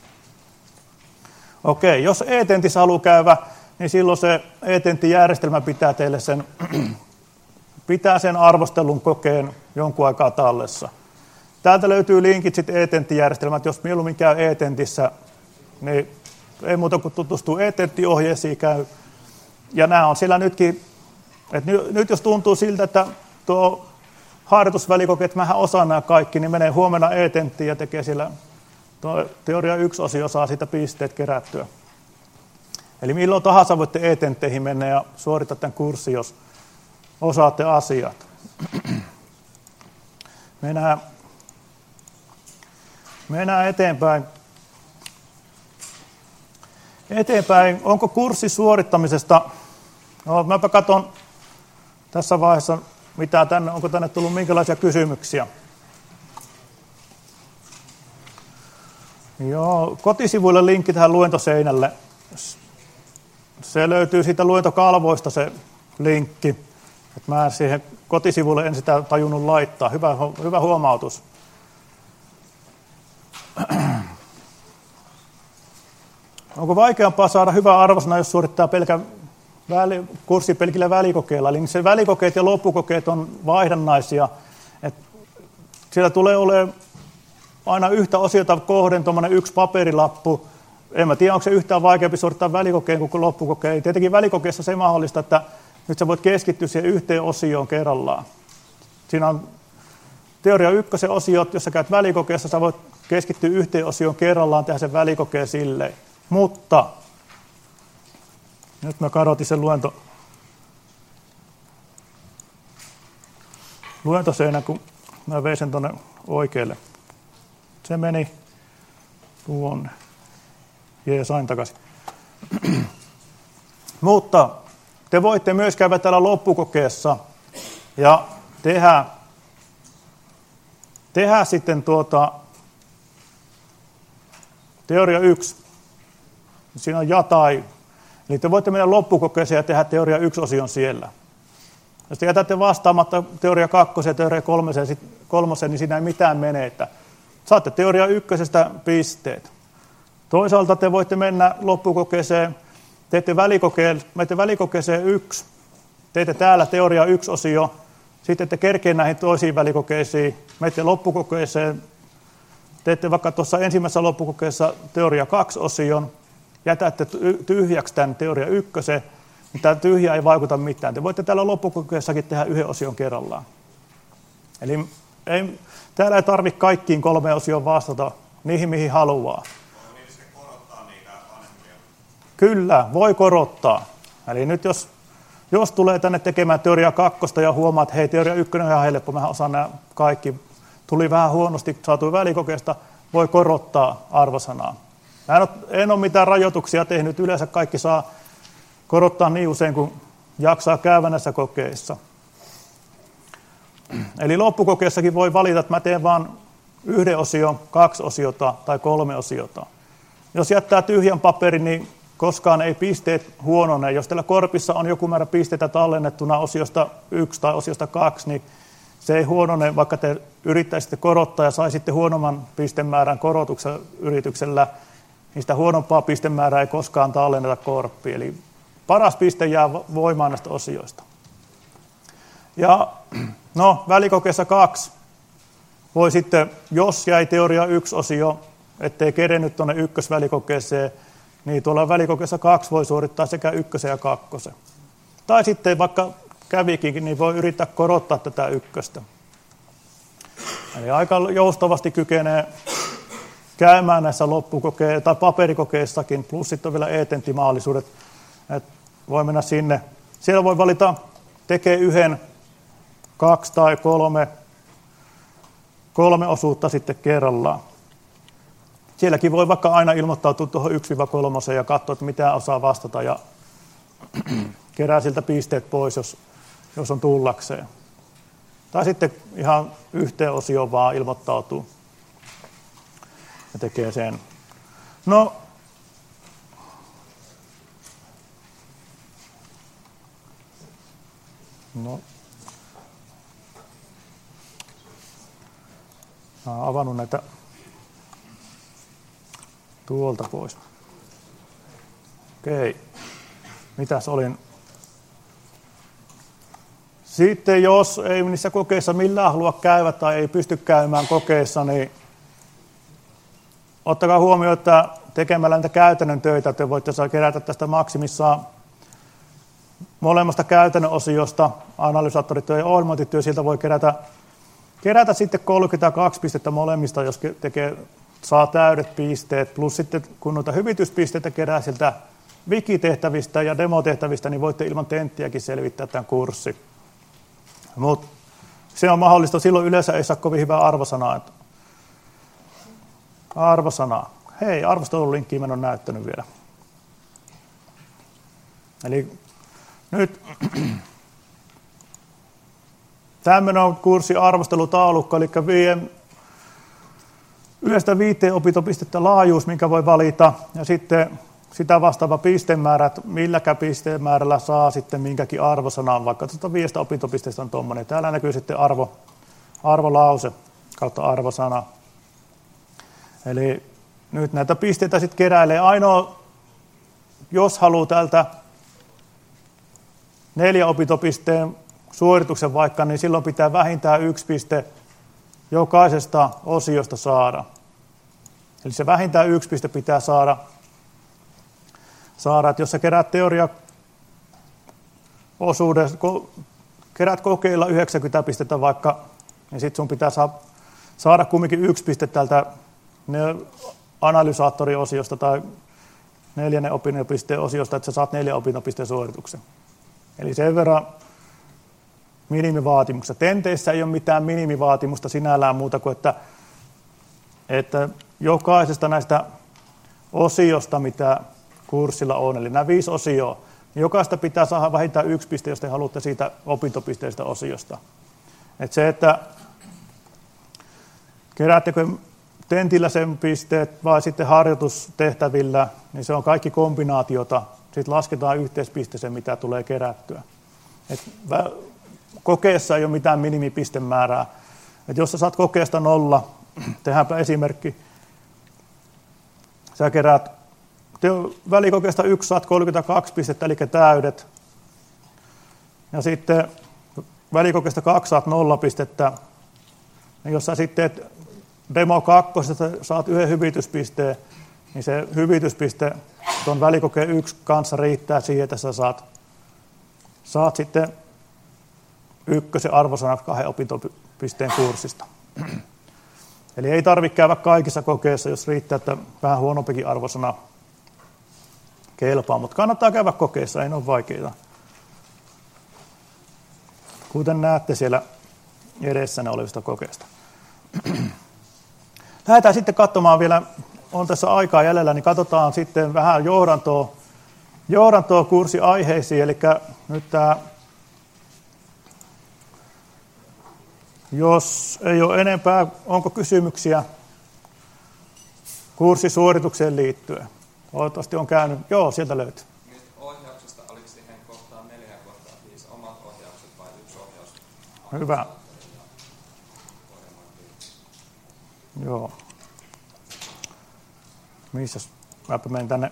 Okei, jos e-tentissä haluaa käydä, niin silloin se e-tenttijärjestelmä pitää sen arvostelun kokeen jonkun aikaa tallessa. Täältä löytyy linkit sitten e-tenttijärjestelmään, jos mieluummin käy e-tentissä, niin ei muuta kuin tutustuu e-tenttiohjeisiin käy. Ja nämä on siellä nytkin, että nyt jos tuntuu siltä, että tuo harjoitusvälikokeet, mähän osaan nämä kaikki, niin menee huomenna e-tenttiin ja tekee siellä tuo teoria 1-osio saa siitä pisteet kerättyä. Eli milloin tahansa voitte e-tentteihin mennä ja suorittaa tämän kurssin, jos osaatte asiat. Mennään eteenpäin. eteenpäin. Onko kurssi suorittamisesta? No, mäpä katson tässä vaiheessa, onko tänne tullut minkälaisia kysymyksiä. Joo, kotisivuille linkki tähän luentoseinälle. Se löytyy siitä luentokalvoista se linkki. Et mä siihen kotisivulle en sitä tajunnut laittaa. Hyvä huomautus. Onko vaikeampaa saada hyvä arvosana, jos suorittaa kurssi pelkillä välikokeilla? Eli se välikokeet ja loppukokeet on vaihdannaisia. Et siellä tulee olemaan aina yhtä osiota kohden tuommoinen yksi paperilappu. En mä tiedä, onko se yhtään vaikeampi suorittaa välikokeen kuin loppukokeen. Tietenkin välikokeessa se mahdollista, että nyt sä voit keskittyä siihen yhteen osioon kerrallaan. Siinä on teoria 1 osiot, jos sä käyt välikokeessa, sä voit keskittyä yhteen osioon kerrallaan, tehdä sen välikokeen silleen. Mutta, nyt mä kadotin sen luentoseinän, kun mä vein sen tuonne oikealle. Se meni tuonne. Jee, sain takaisin. Mutta te voitte myös käydä täällä loppukokeessa ja tehdä sitten teoria 1. Siinä on ja tai. Eli te voitte mennä loppukokeeseen ja tehdä teoria 1 osion siellä. Jos te jätätte vastaamatta teoria 2 ja teoria 3, niin siinä ei mitään mene. Että saatte teoria 1 pisteet. Toisaalta te voitte mennä loppukokeeseen, menette välikokeeseen 1, teette täällä teoria 1 osio, sitten te kerkee näihin toisiin välikokeisiin, menette loppukokeeseen, teette vaikka tuossa ensimmäisessä loppukokeessa teoria 2 osion, jätätte tyhjäksi tämän teoria 1, niin tämä tyhjä ei vaikuta mitään. Te voitte täällä loppukokeessakin tehdä yhden osion kerrallaan. Eli täällä ei tarvitse kaikkiin 3 osioon vastata niihin, mihin haluaa. Kyllä, voi korottaa. Eli nyt jos tulee tänne tekemään teoria 2 ja huomaa, että hei, teoria 1 on ihan helppo, mä osaan nämä kaikki, tuli vähän huonosti saatu välikokeesta, voi korottaa arvosanaa. En ole mitään rajoituksia tehnyt, yleensä kaikki saa korottaa niin usein, kun jaksaa käydä näissä kokeissa. Eli loppukokeessakin voi valita, että mä teen vaan 1 osion, 2 osiota tai 3 osiota. Jos jättää tyhjän paperin, niin koskaan ei pisteet huonone. Jos teillä korpissa on joku määrä pisteitä tallennettuna osiosta 1 tai osiosta 2, niin se ei huonone, vaikka te yrittäisitte korottaa ja saisitte huonomman pistemäärän korotuksen yrityksellä, niin sitä huonompaa pistemäärää ei koskaan tallenneta korppiin. Eli paras piste jää voimaan näistä osioista. Ja välikokeessa 2 voi sitten, jos jäi teoria 1 osio, ettei kerennyt tuonne ykkösvälikokeeseen, niin tuolla välikokeessa 2 voi suorittaa sekä 1 ja 2. Tai sitten vaikka kävikin, niin voi yrittää korottaa tätä 1. Eli aika joustavasti kykenee käymään näissä tai paperikokeissakin, plus sitten on vielä e-tenttimahdollisuudet, että voi mennä sinne. Siellä voi valita, tekee 1, 2 tai 3 osuutta sitten kerrallaan. Sielläkin voi vaikka aina ilmoittautua tuohon 1-3 ja katsoa, että mitä osaa vastata ja kerää siltä pisteet pois, jos on tullakseen. Tai sitten ihan yhteen osioon vaan ilmoittautuu ja tekee sen. No mä oon avannut näitä tuolta pois. Okei. Mitäs olin? Sitten jos ei niissä kokeissa millään halua käydä tai ei pysty käymään kokeissa, niin ottakaa huomioon, että tekemällä niitä käytännön töitä te voitte kerätä tästä maksimissaan molemmasta käytännön osiosta, analysaattorityö ja ohjelmointityö, sieltä voi kerätä sitten 32 pistettä molemmista, jos saa täydet pisteet, plus sitten kun noita hyvityspisteitä kerää sieltä wikitehtävistä ja demotehtävistä, niin voitte ilman tenttiäkin selvittää tämän kurssin. Mutta se on mahdollista, silloin yleensä ei saa kovin hyvää arvosanaa. Arvosanaa. Hei, arvostelulinkkiä mä en ole näyttänyt vielä. Eli nyt tämmöinen on kurssin arvostelutaulukko, eli 1-5 opintopistettä laajuus, minkä voi valita, ja sitten sitä vastaava pistemäärät, milläkä pistemäärällä saa sitten minkäkin arvosanan, vaikka 5 opintopisteestä on tuommoinen. Täällä näkyy sitten arvolause kautta arvosana. Eli nyt näitä pisteitä sitten keräilee. Ainoa, jos haluaa täältä 4 opintopisteen suorituksen vaikka, niin silloin pitää vähintään 1 piste jokaisesta osiosta saada. Eli se vähintään 1 piste pitää saada, että jos sä kerät kerät kokeilla 90 pistettä vaikka, niin sitten sun pitää saada kumminkin 1 piste tältä analysaattoriosiosta tai 4. opintopisteen osiosta, että sä saat 4 opintopisteen suorituksen. Eli sen verran minimivaatimuksessa. Tenteissä ei ole mitään minimivaatimusta sinällään muuta kuin, että jokaisesta näistä osiosta, mitä kurssilla on, eli nämä 5 osioa, niin jokaista pitää saada vähintään 1 piste, jos te haluatte siitä opintopisteestä osiosta. Että se, että keräättekö tentillä sen pisteet vai sitten harjoitustehtävillä, niin se on kaikki kombinaatiota. Sitten lasketaan yhteispisteeseen, mitä tulee kerättyä. Kokeessa ei ole mitään minimipistemäärää. Et jos sä saat kokeesta 0, tehdäänpä esimerkki. Sä kerät välikokeesta 1 saat 32 pistettä, eli täydet. Ja sitten välikokeesta 2 saat 0 pistettä. Ja jos sä sitten teet demo 2, saat 1 hyvityspisteen, niin se hyvityspiste tuon välikokeen 1 kanssa riittää siihen, että sä saat sitten 1 arvosanat 2 opintopisteen kurssista. Eli ei tarvitse käydä kaikissa kokeissa, jos riittää, että vähän huonompikin arvosana kelpaa, mutta kannattaa käydä kokeissa, ei ne ole vaikeita. Kuten näette siellä edessänne olevista kokeista. Lähdetään sitten katsomaan vielä, on tässä aikaa jäljellä, niin katsotaan sitten vähän johdantoa kurssin aiheisiin, eli nyt tämä, jos ei ole enempää, onko kysymyksiä kurssisuoritukseen liittyen? Toivottavasti on käynyt. Joo, sieltä löytyy. Ohjauksesta oliko siihen kohtaan 4 ja kohtaan 5 omat ohjaukset vai 1 ohjaus? Hyvä. Joo. Missäs? Mäpä menen tänne.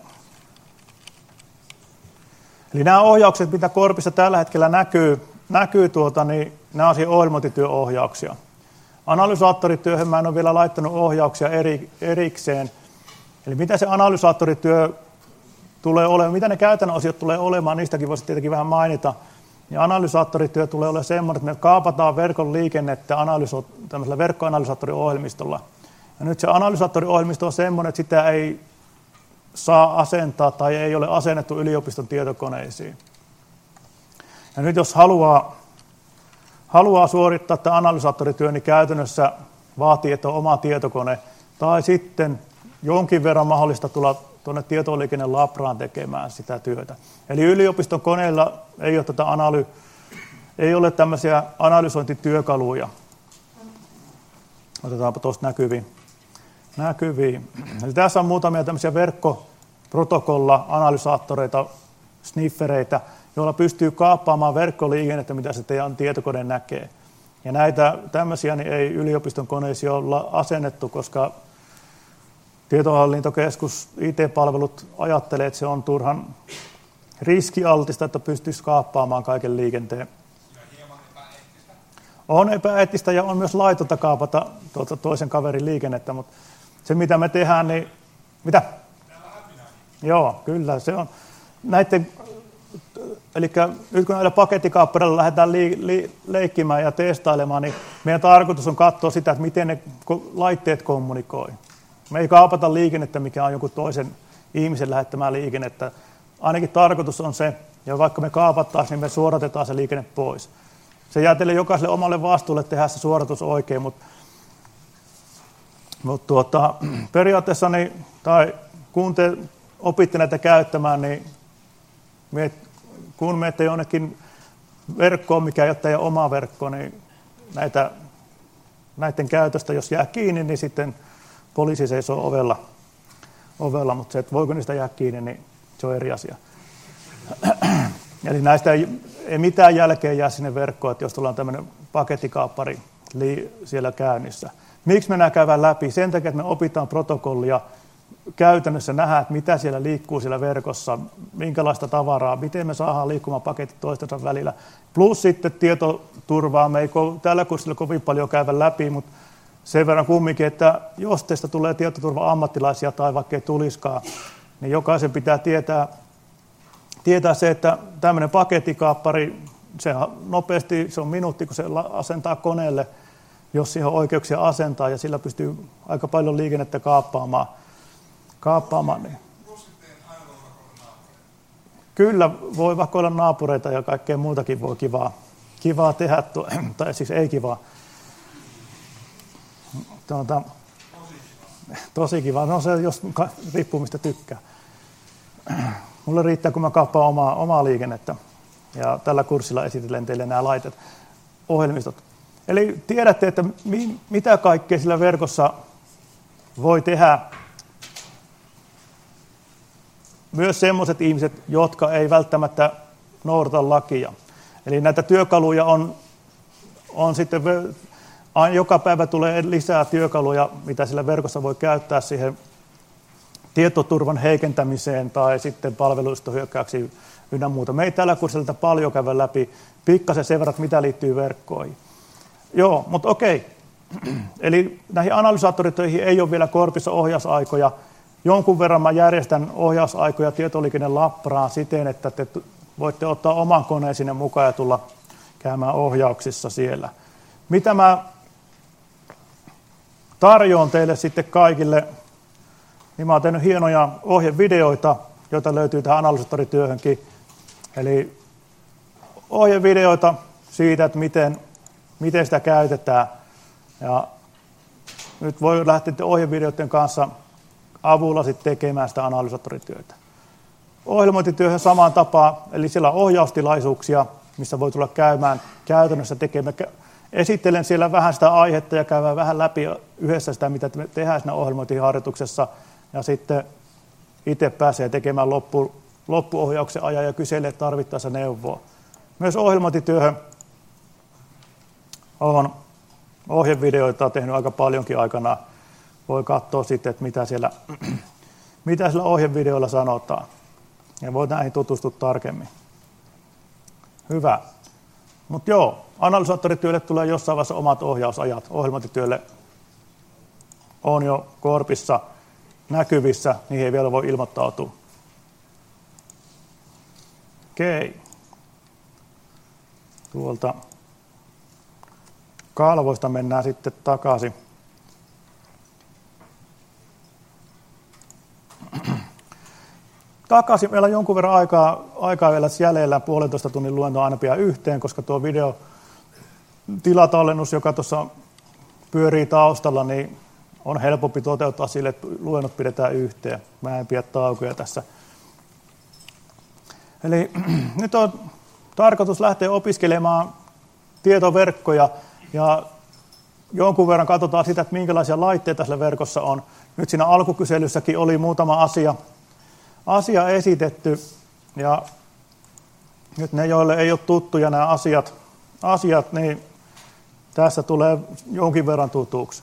Eli nämä ohjaukset, mitä Korpissa tällä hetkellä näkyy niin nämä on siihen ohjelmointityöohjauksia. Analysaattorityöhön mä en ole vielä laittanut ohjauksia erikseen. Eli mitä se analysaattorityö tulee olemaan, mitä ne käytännön osiot tulee olemaan, niistäkin voisi tietenkin vähän mainita. Ja analysaattorityö tulee olemaan semmoinen, että me kaapataan verkon liikennettä tämmöisellä verkkoanalysaattoriohjelmistolla. Ja nyt se analysaattoriohjelmisto on semmoinen, että sitä ei saa asentaa tai ei ole asennettu yliopiston tietokoneisiin. Ja nyt jos haluaa suorittaa tämä analysaattorityö, niin käytännössä vaatii, että on oma tietokone tai sitten jonkin verran mahdollista tulla tuonne tietoliikennelabraan tekemään sitä työtä. Eli yliopiston koneilla ei ole tämmöisiä analysointityökaluja. Otetaanpa tuosta näkyviin. Eli tässä on muutamia tämmöisiä verkkoprotokolla-analysaattoreita, sniffereitä, joilla pystyy kaappaamaan verkkoliikennettä, mitä se teidän tietokone näkee. Ja näitä tämmöisiä niin ei yliopiston koneisiin olla asennettu, koska tietohallintokeskus, IT-palvelut ajattelee, että se on turhan riskialtista, että pystyisi kaappaamaan kaiken liikenteen. On epäeettistä ja on myös laitonta kaapata toisen kaverin liikennettä, mutta se mitä me tehdään, niin... Mitä? Joo, kyllä, se on. Eli nyt kun näillä pakettikaappareilla lähdetään leikkimään ja testailemaan, niin meidän tarkoitus on katsoa sitä, että miten ne laitteet kommunikoi. Me ei kaapata liikennettä, mikä on jonkun toisen ihmisen lähettämää liikennettä. Ainakin tarkoitus on se, ja vaikka me kaapattaisiin, niin me suoratetaan se liikenne pois. Se jää teille jokaiselle omalle vastuulle tehdä se suoratus oikein, mutta periaatteessa, tai kun te opitte näitä käyttämään, niin kun menette jonnekin verkkoon, mikä ei ole teidän oma verkko, niin näiden käytöstä, jos jää kiinni, niin sitten poliisi seisoo ovella, mutta se, että voiko niistä jää kiinni, niin se on eri asia. Eli näistä ei mitään jälkeen jää sinne verkkoon, että jos tulla on tämmöinen pakettikaappari siellä käynnissä. Miksi me nämä käydään läpi? Sen takia, että me opitaan protokollia, käytännössä nähdään, että mitä siellä liikkuu siellä verkossa, minkälaista tavaraa, miten me saadaan liikkumaan paketit toistensa välillä. Plus sitten tietoturvaa, me ei tällä kurssilla kovin paljon käydä läpi, mutta sen verran kumminkin, että jos teistä tulee tietoturva-ammattilaisia tai vaikka ei tuliskaan, niin jokaisen pitää tietää se, että tämmöinen pakettikaappari, se nopeasti, se on minuutti, kun se asentaa koneelle, jos siihen on oikeuksia asentaa, ja sillä pystyy aika paljon liikennettä kaappaamaan. Niin. Kyllä, voi vakoilla naapureita ja kaikkea muutakin voi kivaa tehdä, tai siis ei kivaa. Tosi kiva, no se jos riippuu mistä tykkää. Mulle riittää, kun mä kaappaan omaa liikennettä. Ja tällä kurssilla esitellen teille nämä laitet, ohjelmistot. Eli tiedätte, että mitä kaikkea sillä verkossa voi tehdä. Myös sellaiset ihmiset, jotka ei välttämättä noudata lakia. Eli näitä työkaluja on sitten, joka päivä tulee lisää työkaluja, mitä sillä verkossa voi käyttää siihen tietoturvan heikentämiseen tai sitten palveluistohyökkäyksiin ynnä muuta. Me ei tällä kurssilla paljon käydä läpi, pikkasen sen verran, mitä liittyy verkkoihin. Joo, mutta okei. Eli näihin analysaattoritöihin ei ole vielä Korpissa ohjausaikoja. Jonkun verran mä järjestän ohjausaikoja tietoliikennelappraan siten, että te voitte ottaa oman koneen sinne mukaan ja tulla käymään ohjauksissa siellä. Mitä mä tarjoan teille sitten kaikille, niin mä oon tehnyt hienoja ohjevideoita, joita löytyy tähän analysaattorityöhönkin. Eli ohjevideoita siitä, että miten sitä käytetään. Ja nyt voi lähteä ohjevideoiden kanssa avulla sitten tekemään sitä analysaattorityötä. Ohjelmointityöhön samaan tapaan, eli siellä on ohjaustilaisuuksia, missä voi tulla käymään käytännössä tekemään. Esittelen siellä vähän sitä aihetta ja käydään vähän läpi yhdessä sitä, mitä me tehdään siinä ohjelmointiharjoituksessa. Ja sitten itse pääsee tekemään loppuohjauksen ajan ja kyselee tarvittaessa neuvoa. Myös ohjelmointityöhön olen ohjevideoita tehnyt aika paljonkin aikanaan. Voi katsoa sitten, että mitä siellä ohjevideoilla sanotaan. Ja voi näihin tutustua tarkemmin. Hyvä. Mutta joo, analysaattorityölle tulee jossain vaiheessa omat ohjausajat. Ohjelmointityölle on jo Korpissa näkyvissä, niihin ei vielä voi ilmoittautua. Okei. Tuolta kalvoista mennään sitten takaisin. Meillä on jonkun verran aikaa vielä jäljellä, 1,5 tunnin luento aina pian yhteen, koska tuo videotilatallennus, joka tuossa pyörii taustalla, niin on helpompi toteuttaa sille, että luennot pidetään yhteen. Mä en pidä taukoja tässä. Eli nyt on tarkoitus lähteä opiskelemaan tietoverkkoja ja jonkun verran katsotaan sitä, että minkälaisia laitteita tässä verkossa on. Nyt siinä alkukyselyssäkin oli muutama asia esitetty ja nyt ne, joille ei ole tuttuja nämä asiat, niin tässä tulee jonkin verran tutuksi.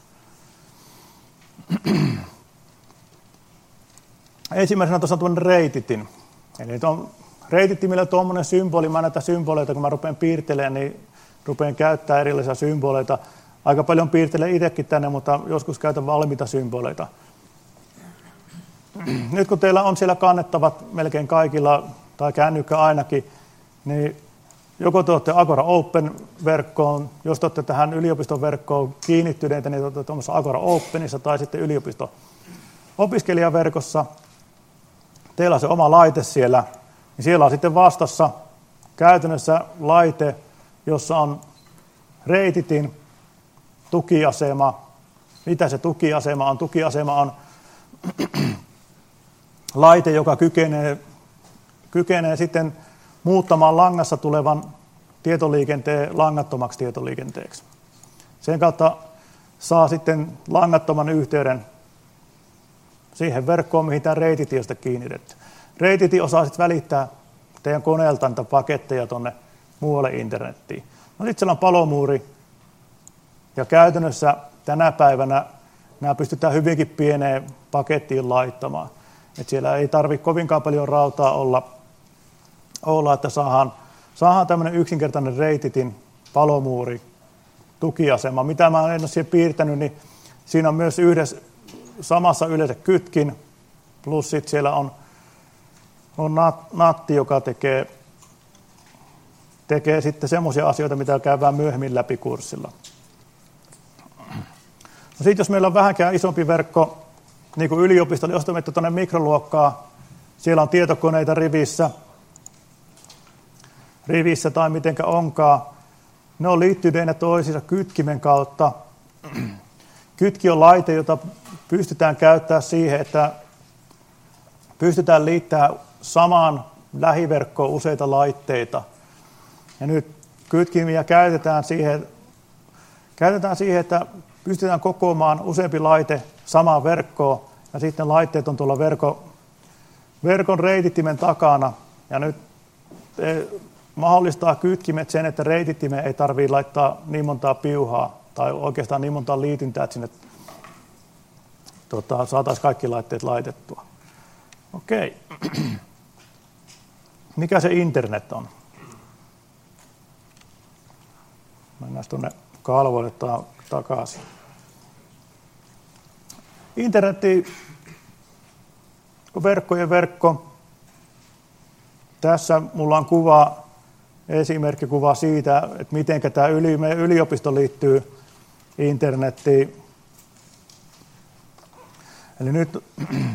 Ensimmäisenä tuossa on tuollainen reititin. Eli reitittimillä on tuommoinen symboli. Mä näitä symboleita, kun mä rupean piirtelemään, niin rupean käyttämään erilaisia symboleita. Aika paljon piirtelen itsekin tänne, mutta joskus käytän valmiita symboleita. Nyt kun teillä on siellä kannettavat melkein kaikilla, tai kännykkä ainakin, niin joko te olette Agora Open-verkkoon, jos te olette tähän yliopiston verkkoon kiinnittyneitä, niin te olette tuollaisessa Agora Openissa tai sitten yliopisto-opiskelijaverkossa. Teillä on se oma laite siellä, niin siellä on sitten vastassa käytännössä laite, jossa on reititin tukiasema. Mitä se tukiasema on? Tukiasema on laite, joka kykenee sitten muuttamaan langassa tulevan tietoliikenteen langattomaksi tietoliikenteeksi. Sen kautta saa sitten langattoman yhteyden siihen verkkoon, mihin tämä reititi on sitten kiinnitetty. Reititi osaa sitten välittää teidän koneelta niitä paketteja tuonne muualle internettiin. No sitten siellä on palomuuri, ja käytännössä tänä päivänä nämä pystytään hyvinkin pieneen pakettiin laittamaan. Et siellä ei tarvitse kovinkaan paljon rautaa olla että saadaan tämmöinen yksinkertainen reititin palomuuri tukiasema. Mitä mä en ole siihen piirtänyt, niin siinä on myös yhdessä samassa yleensä kytkin, plus sitten siellä on natti, joka tekee sitten semmoisia asioita, mitä käydään myöhemmin läpi kurssilla. No sitten jos meillä on vähänkään isompi verkko, niin kuin yliopistolla, jos te menette tuonne mikroluokkaa, siellä on tietokoneita rivissä tai mitenkä onkaan, ne on liittyneinä toisiinsa kytkimen kautta. Kytki on laite, jota pystytään käyttämään siihen, että pystytään liittämään samaan lähiverkkoon useita laitteita. Ja nyt kytkimiä käytetään siihen, että pystytään kokoamaan useampi laite samaan verkkoon, ja sitten laitteet on tuolla verkon reitittimen takana. Ja nyt mahdollistaa kytkimet sen, että reitittimeen ei tarvitse laittaa niin montaa piuhaa, tai oikeastaan niin montaa liityntää, että sinne saataisiin kaikki laitteet laitettua. Okei. Mikä se internet on? Mennään tuonne kalvoille takaisin. Internetti, verkkojen verkko. Tässä mulla on esimerkkikuva siitä, että miten tämä meidän yliopisto liittyy internettiin. Eli nyt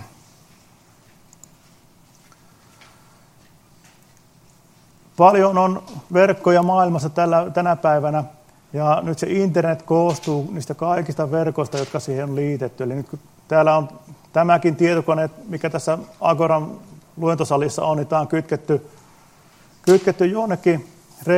paljon on verkkoja maailmassa tänä päivänä, ja nyt se internet koostuu niistä kaikista verkoista, jotka siihen on liitetty. Eli nyt kun täällä on tämäkin tietokone, mikä tässä Agoran luentosalissa on, niin tämä on kytketty jonnekin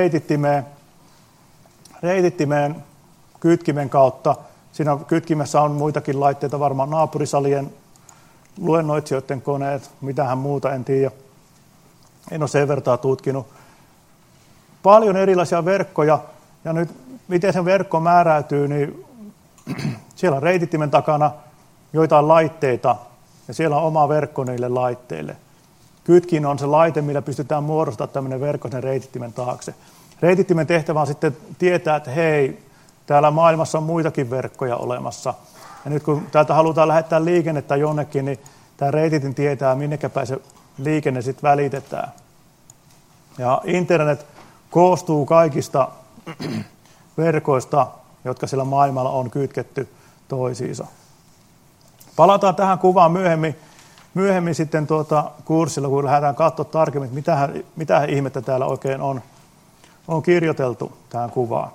reitittimeen kytkimen kautta. Siinä kytkimessä on muitakin laitteita, varmaan naapurisalien luennoitsijoiden koneet, mitähän muuta, en tiedä. En ole sen vertaa tutkinut. Paljon erilaisia verkkoja, ja nyt miten se verkko määräytyy, niin siellä on reitittimen takana joitain laitteita, ja siellä on oma verkko niille laitteille. Kytkin on se laite, millä pystytään muodostamaan tämmöinen verkko sen reitittimen taakse. Reitittimen tehtävä on sitten tietää, että hei, täällä maailmassa on muitakin verkkoja olemassa. Ja nyt kun täältä halutaan lähettää liikennettä jonnekin, niin tämä reititin tietää, minnekä päin se liikenne sitten välitetään. Ja internet koostuu kaikista verkoista, jotka siellä maailmalla on kytketty toisiinsa. Palataan tähän kuvaan myöhemmin sitten kurssilla, kun lähdetään katsomaan tarkemmin, mitä ihmettä täällä oikein on kirjoiteltu tähän kuvaan.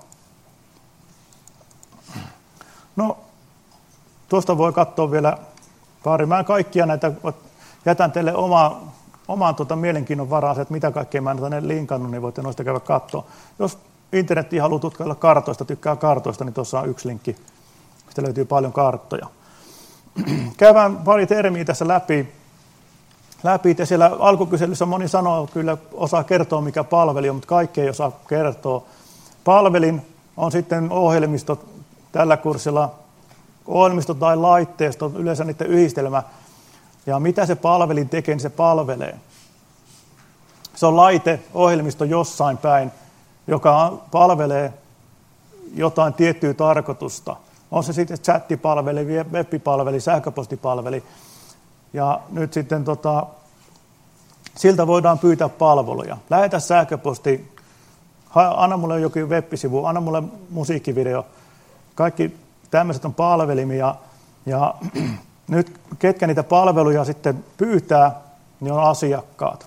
No, tuosta voi katsoa vielä pari. Mä kaikkia näitä jätän teille omaan mielenkiinnon varaan, että mitä kaikkea mä en tänne linkannut, niin voitte noista käydä katsoa. Jos internetiin haluaa tutkailla kartoista, tykkää kartoista, niin tuossa on yksi linkki. Sitä löytyy paljon karttoja. Käydään pari termiä tässä läpi. Ja siellä alkukyselyssä moni sanoo, kyllä osaa kertoa mikä palveli on, mutta kaikki ei osaa kertoa. Palvelin on sitten ohjelmisto tällä kurssilla, ohjelmisto tai laitteisto, yleensä niiden yhdistelmä. Ja mitä se palvelin tekee, niin se palvelee. Se on laite, ohjelmisto jossain päin, joka palvelee jotain tiettyä tarkoitusta. On se sitten chattipalveli, web-palveli, sähköpostipalveli. Ja nyt sitten siltä voidaan pyytää palveluja. Lähetä sähköposti, anna mulle jokin web-sivu, anna mulle musiikkivideo. Kaikki tämmöiset on palvelimia. Ja nyt ketkä niitä palveluja sitten pyytää, niin on asiakkaat.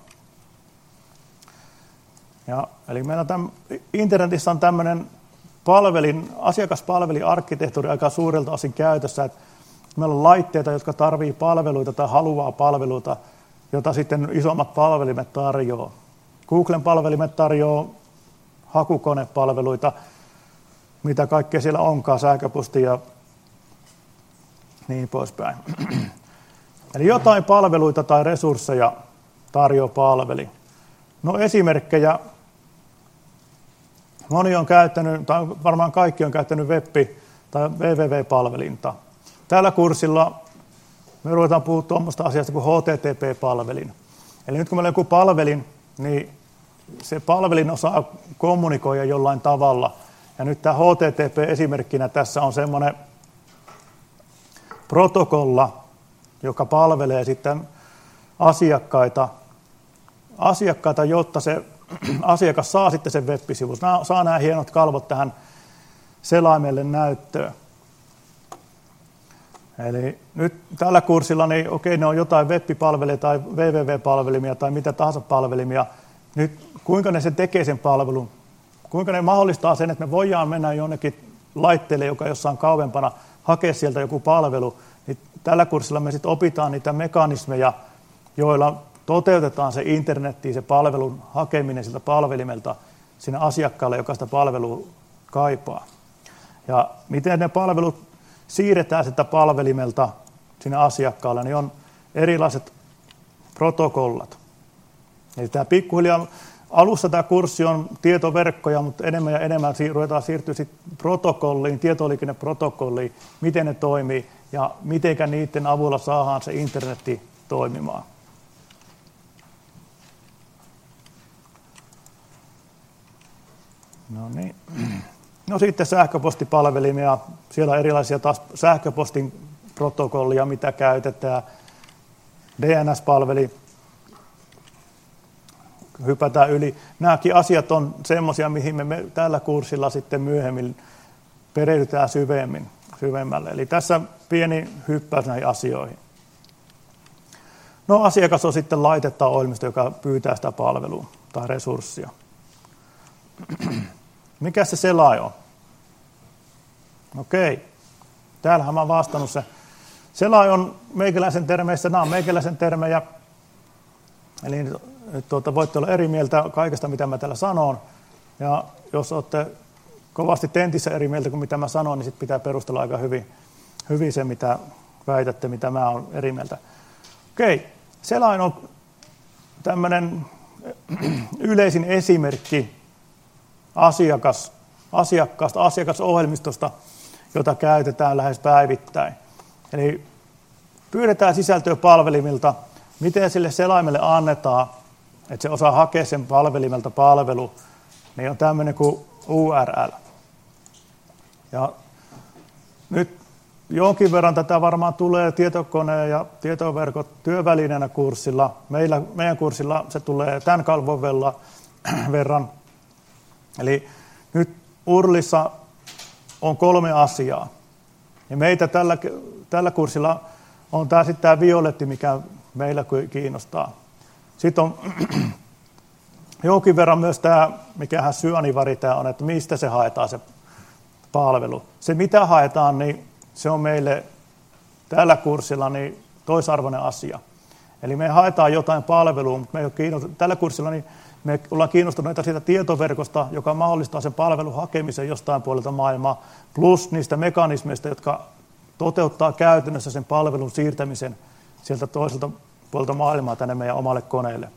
Eli meillä internetissä on tämmöinen asiakaspalveliarkkitehtuuri aika suurelta osin käytössä, että meillä on laitteita, jotka tarvitsevat palveluita tai haluaa palveluita, jota sitten isommat palvelimet tarjoaa. Googlen palvelimet tarjoaa hakukonepalveluita, mitä kaikkea siellä onkaan, sähköposti ja niin poispäin. Eli jotain palveluita tai resursseja tarjoaa palveli. No esimerkkejä. Moni on käyttänyt, tai varmaan kaikki on käyttänyt web- tai www-palvelinta. Tällä kurssilla me ruvetaan puhua tuommoista asiasta kuin HTTP-palvelin. Eli nyt kun meillä on joku palvelin, niin se palvelin osaa kommunikoida jollain tavalla. Ja nyt tämä HTTP-esimerkkinä tässä on semmoinen protokolla, joka palvelee sitten asiakkaita, jotta se asiakas saa sitten sen web-sivun. Saa nämä hienot kalvot tähän selaimelle näyttöön. Eli nyt tällä kurssilla, niin okei, ne on jotain web-palvelimia tai www-palvelimia tai mitä tahansa palvelimia. Nyt kuinka ne sen tekee sen palvelun? Kuinka ne mahdollistaa sen, että me voidaan mennä jonnekin laitteelle, joka jossain kauempana, hakea sieltä joku palvelu. Niin tällä kurssilla me sitten opitaan niitä mekanismeja, joilla toteutetaan se internettiin, se palvelun hakeminen siltä palvelimelta sinne asiakkaalle, joka sitä palvelua kaipaa. Ja miten ne palvelut siirretään sitä palvelimelta sinne asiakkaalle, niin on erilaiset protokollat. Eli tämä pikkuhiljaa, alussa tämä kurssi on tietoverkkoja, mutta enemmän ja enemmän ruvetaan siirtyä sitten protokolliin, tietoliikenneprotokolliin, miten ne toimii ja mitenkä niiden avulla saadaan se internetti toimimaan. No niin. No sitten sähköpostipalvelimia, siellä on erilaisia taas sähköpostin protokollia, mitä käytetään. DNS-palveli, hypätään yli. Nämäkin asiat on semmoisia, mihin me tällä kurssilla sitten myöhemmin perehdytään syvemmälle. Eli tässä pieni hyppäys näihin asioihin. No asiakas on sitten laite tai ohjelmisto, joka pyytää sitä palvelua tai resurssia. Mikä se selain on? Okei, täällähän mä oon vastannut se. Selain on meikäläisen termeissä, nämä on meikäläisen termejä. Eli voitte olla eri mieltä kaikesta, mitä mä täällä sanon. Ja jos olette kovasti tentissä eri mieltä kuin mitä mä sanon, niin sit pitää perustella aika hyvin se, mitä väitätte, mitä mä oon eri mieltä. Okei, selain on tämmöinen yleisin esimerkki asiakasohjelmistosta, jota käytetään lähes päivittäin. Eli pyydetään sisältöä palvelimilta, miten sille selaimelle annetaan, että se osaa hakea sen palvelimelta palvelu, niin on tämmöinen kuin URL. Ja nyt jonkin verran tätä varmaan tulee tietokoneen ja tietoverkot työvälineenä kurssilla. Meidän kurssilla se tulee tämän kalvon verran. Eli nyt URLissa on 3 asiaa. Ja meitä tällä kurssilla on tämä violetti, mikä meillä kiinnostaa. Sitten on jonkin verran myös tämä, mikähän syanivari tämä on, että mistä se haetaan se palvelu. Se mitä haetaan, niin se on meille tällä kurssilla niin toisarvoinen asia. Eli me haetaan jotain palvelua, mutta tällä kurssilla niin me ollaan kiinnostuneita siitä tietoverkosta, joka mahdollistaa sen palvelun hakemisen jostain puolelta maailmaa, plus niistä mekanismeista, jotka toteuttaa käytännössä sen palvelun siirtämisen sieltä toiselta puolelta maailmaa tänne meidän omalle koneelle.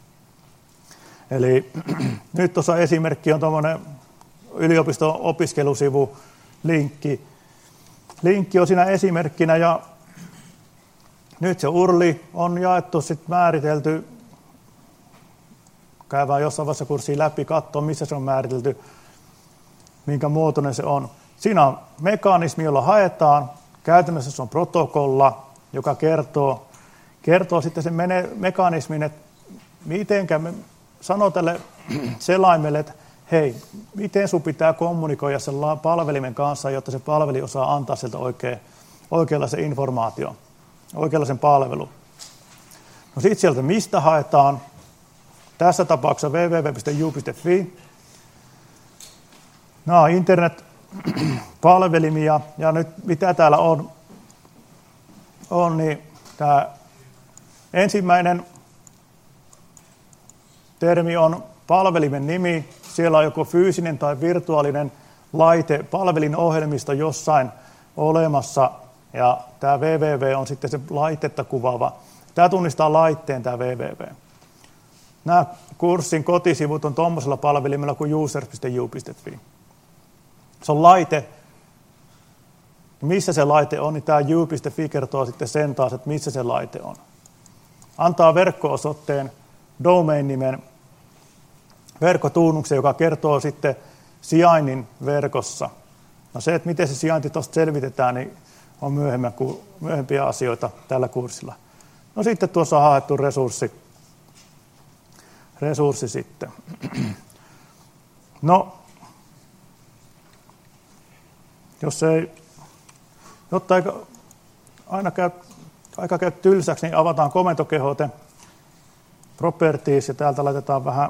Eli nyt tuossa esimerkki on tuommoinen yliopiston opiskelusivu, linkki. Linkki on siinä esimerkkinä ja nyt se URLi on jaettu, sitten määritelty. Käydään jossain vaiheessa kurssiin läpi, katsoa missä se on määritelty, minkä muotoinen se on. Siinä on mekanismi, jolla haetaan. Käytännössä se on protokolla, joka kertoo sitten sen mekanismin, että mitenkä me sanoo tälle selaimelle, että hei, miten sun pitää kommunikoida sen palvelimen kanssa, jotta se palveli osaa antaa sieltä oikeanlaisen informaation, oikeanlaisen palvelun. No sitten sieltä mistä haetaan? Tässä tapauksessa www.ju.fi. Nämä on internet-palvelimia ja nyt mitä täällä on niin tämä ensimmäinen termi on palvelimen nimi. Siellä on joko fyysinen tai virtuaalinen laite, palvelinohjelmisto jossain olemassa, ja tämä www on sitten se laitetta kuvaava. Tämä tunnistaa laitteen, tämä www. Nämä kurssin kotisivut on tuommoisella palvelimella kuin users.ju.fi. Se on laite. Missä se laite on, niin tämä ju.fi kertoo sitten sen taas, että missä se laite on. Antaa verkko-osoitteen, domain-nimen, verkkotunnuksen, joka kertoo sitten sijainnin verkossa. No se, että miten se sijainti tuosta selvitetään, niin on myöhempiä asioita tällä kurssilla. No sitten tuossa on haettu resurssi sitten. No, jotta aika käy tylsäksi, niin avataan komentokehote, properties, ja täältä laitetaan vähän,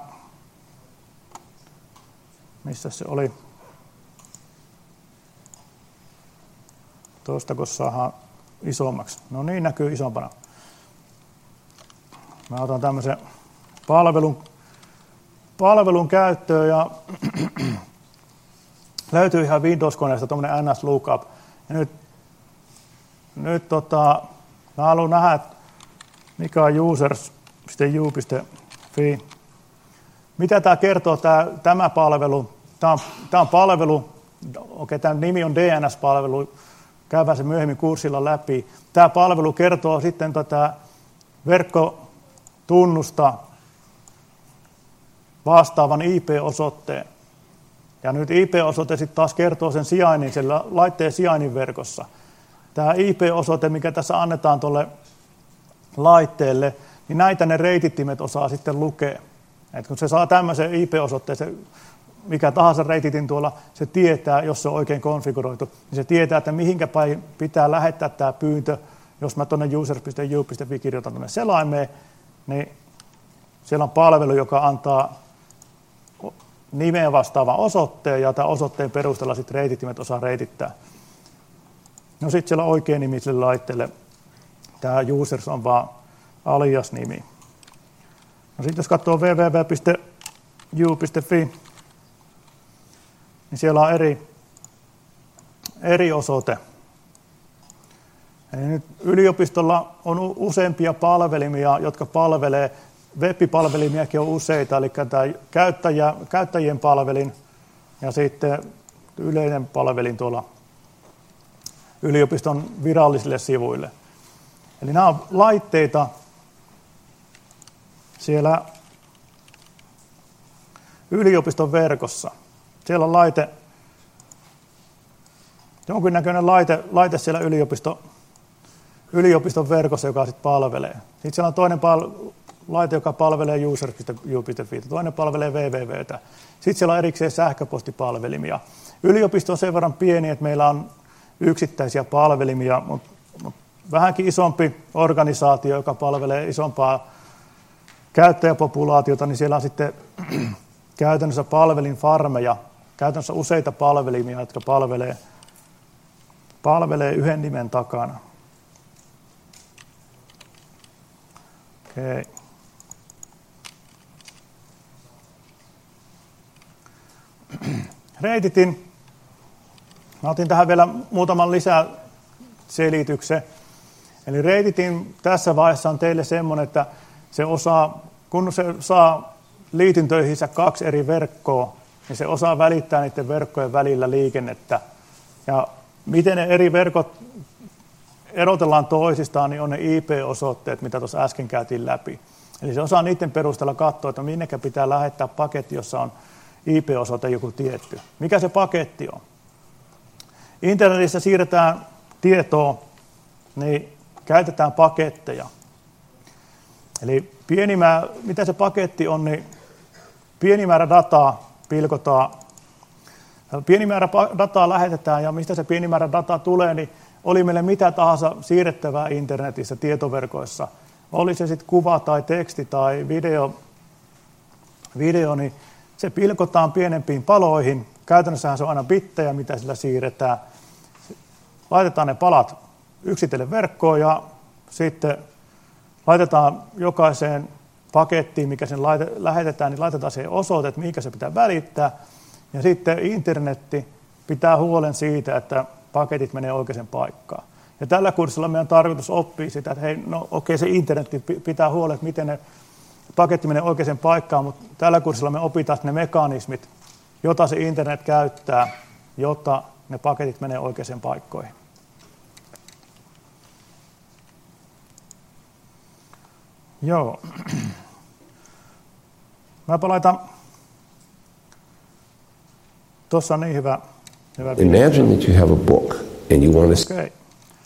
missä se oli, tuosta kun saadaan isommaksi. No niin, näkyy isompana. Mä otan tämmöisen palvelun käyttöön, ja löytyy ihan Windows-koneesta tuommoinen NS Lookup. Ja nyt mä haluan nähdä, mikä on users.ju.fi. Mitä tämä kertoo, tämä palvelu? Tämä on palvelu, tämän nimi on DNS-palvelu, käydään se myöhemmin kurssilla läpi. Tämä palvelu kertoo sitten tätä verkkotunnusta vastaavan IP-osoitteen. Ja nyt IP-osoite sitten taas kertoo sen sijainnin, sen laitteen sijainnin verkossa. Tämä IP-osoite, mikä tässä annetaan tuolle laitteelle, niin näitä ne reitittimet osaa sitten lukea. Et kun se saa tämmöisen IP-osoitteen, se, mikä tahansa reititin tuolla, se tietää, jos se on oikein konfiguroitu, niin se tietää, että mihinkä päin pitää lähettää tämä pyyntö. Jos mä tuonne users.ju.fi kirjoitan tuonne selaimeen, niin siellä on palvelu, joka antaa nimeen vastaavan osoitteen, ja tämän osoitteen perusteella sitten reitittimet osaa reitittää. No sitten siellä on oikein nimi sille laitteelle. Tämä users on vaan alias-nimi. No sitten jos katsoo www.ju.fi, niin siellä on eri osoite. Eli nyt yliopistolla on useampia palvelimia, jotka palvelee, web-palvelimiakin on useita, eli tämä käyttäjien palvelin ja sitten yleinen palvelin tuolla yliopiston virallisille sivuille. Eli nämä on laitteita siellä yliopiston verkossa. Siellä on jonkinnäköinen laite siellä yliopiston verkossa, joka sitten palvelee. Sitten siellä on toinen laite, joka palvelee users.ju.fi, toinen palvelee wwwtä. Sitten siellä on erikseen sähköpostipalvelimia. Yliopisto on sen verran pieni, että meillä on yksittäisiä palvelimia, mutta vähänkin isompi organisaatio, joka palvelee isompaa käyttäjäpopulaatiota, niin siellä on sitten käytännössä palvelinfarmeja, käytännössä useita palvelimia, jotka palvelee yhden nimen takana. Okei. Reititin. Mä otin tähän vielä muutaman lisää selityksen. Eli reititin tässä vaiheessa on teille semmoinen, että se osaa, kun se saa liityntöihinsä 2 eri verkkoa, niin se osaa välittää niiden verkkojen välillä liikennettä. Ja miten ne eri verkot erotellaan toisistaan, niin on ne IP-osoitteet, mitä tuossa äsken käytiin läpi. Eli se osaa niiden perusteella katsoa, että minnekä pitää lähettää paketti, jossa on IP-osoite joku tietty. Mikä se paketti on? Internetissä siirretään tietoa, niin käytetään paketteja. Eli mitä se paketti on, niin pieni määrä dataa pilkotaan. Pieni määrä dataa lähetetään, ja mistä se pieni määrä dataa tulee, niin oli meille mitä tahansa siirrettävää internetissä, tietoverkoissa. Oli se sitten kuva tai teksti tai video, niin se pilkotaan pienempiin paloihin. Käytännössähän se on aina bittejä, mitä sillä siirretään. Laitetaan ne palat yksitellen verkkoon ja sitten laitetaan jokaiseen pakettiin, mikä sen lähetetään, niin laitetaan siihen osoite, että mihinkä se pitää välittää. Ja sitten internetti pitää huolen siitä, että paketit menee oikeaan paikkaan. Ja tällä kurssilla meidän tarkoitus oppia sitä, että hei, no okei, se internetti pitää huolen, että miten ne paketti menee oikeaan paikkaan, mutta tällä kurssilla me opitaan ne mekanismit, jota se internet käyttää, jotta ne paketit menee oikeaan paikkoihin. Joo. Mäpä laitan. Tuossa on niin hyvä Imagine that you have a book and you want to... Okay.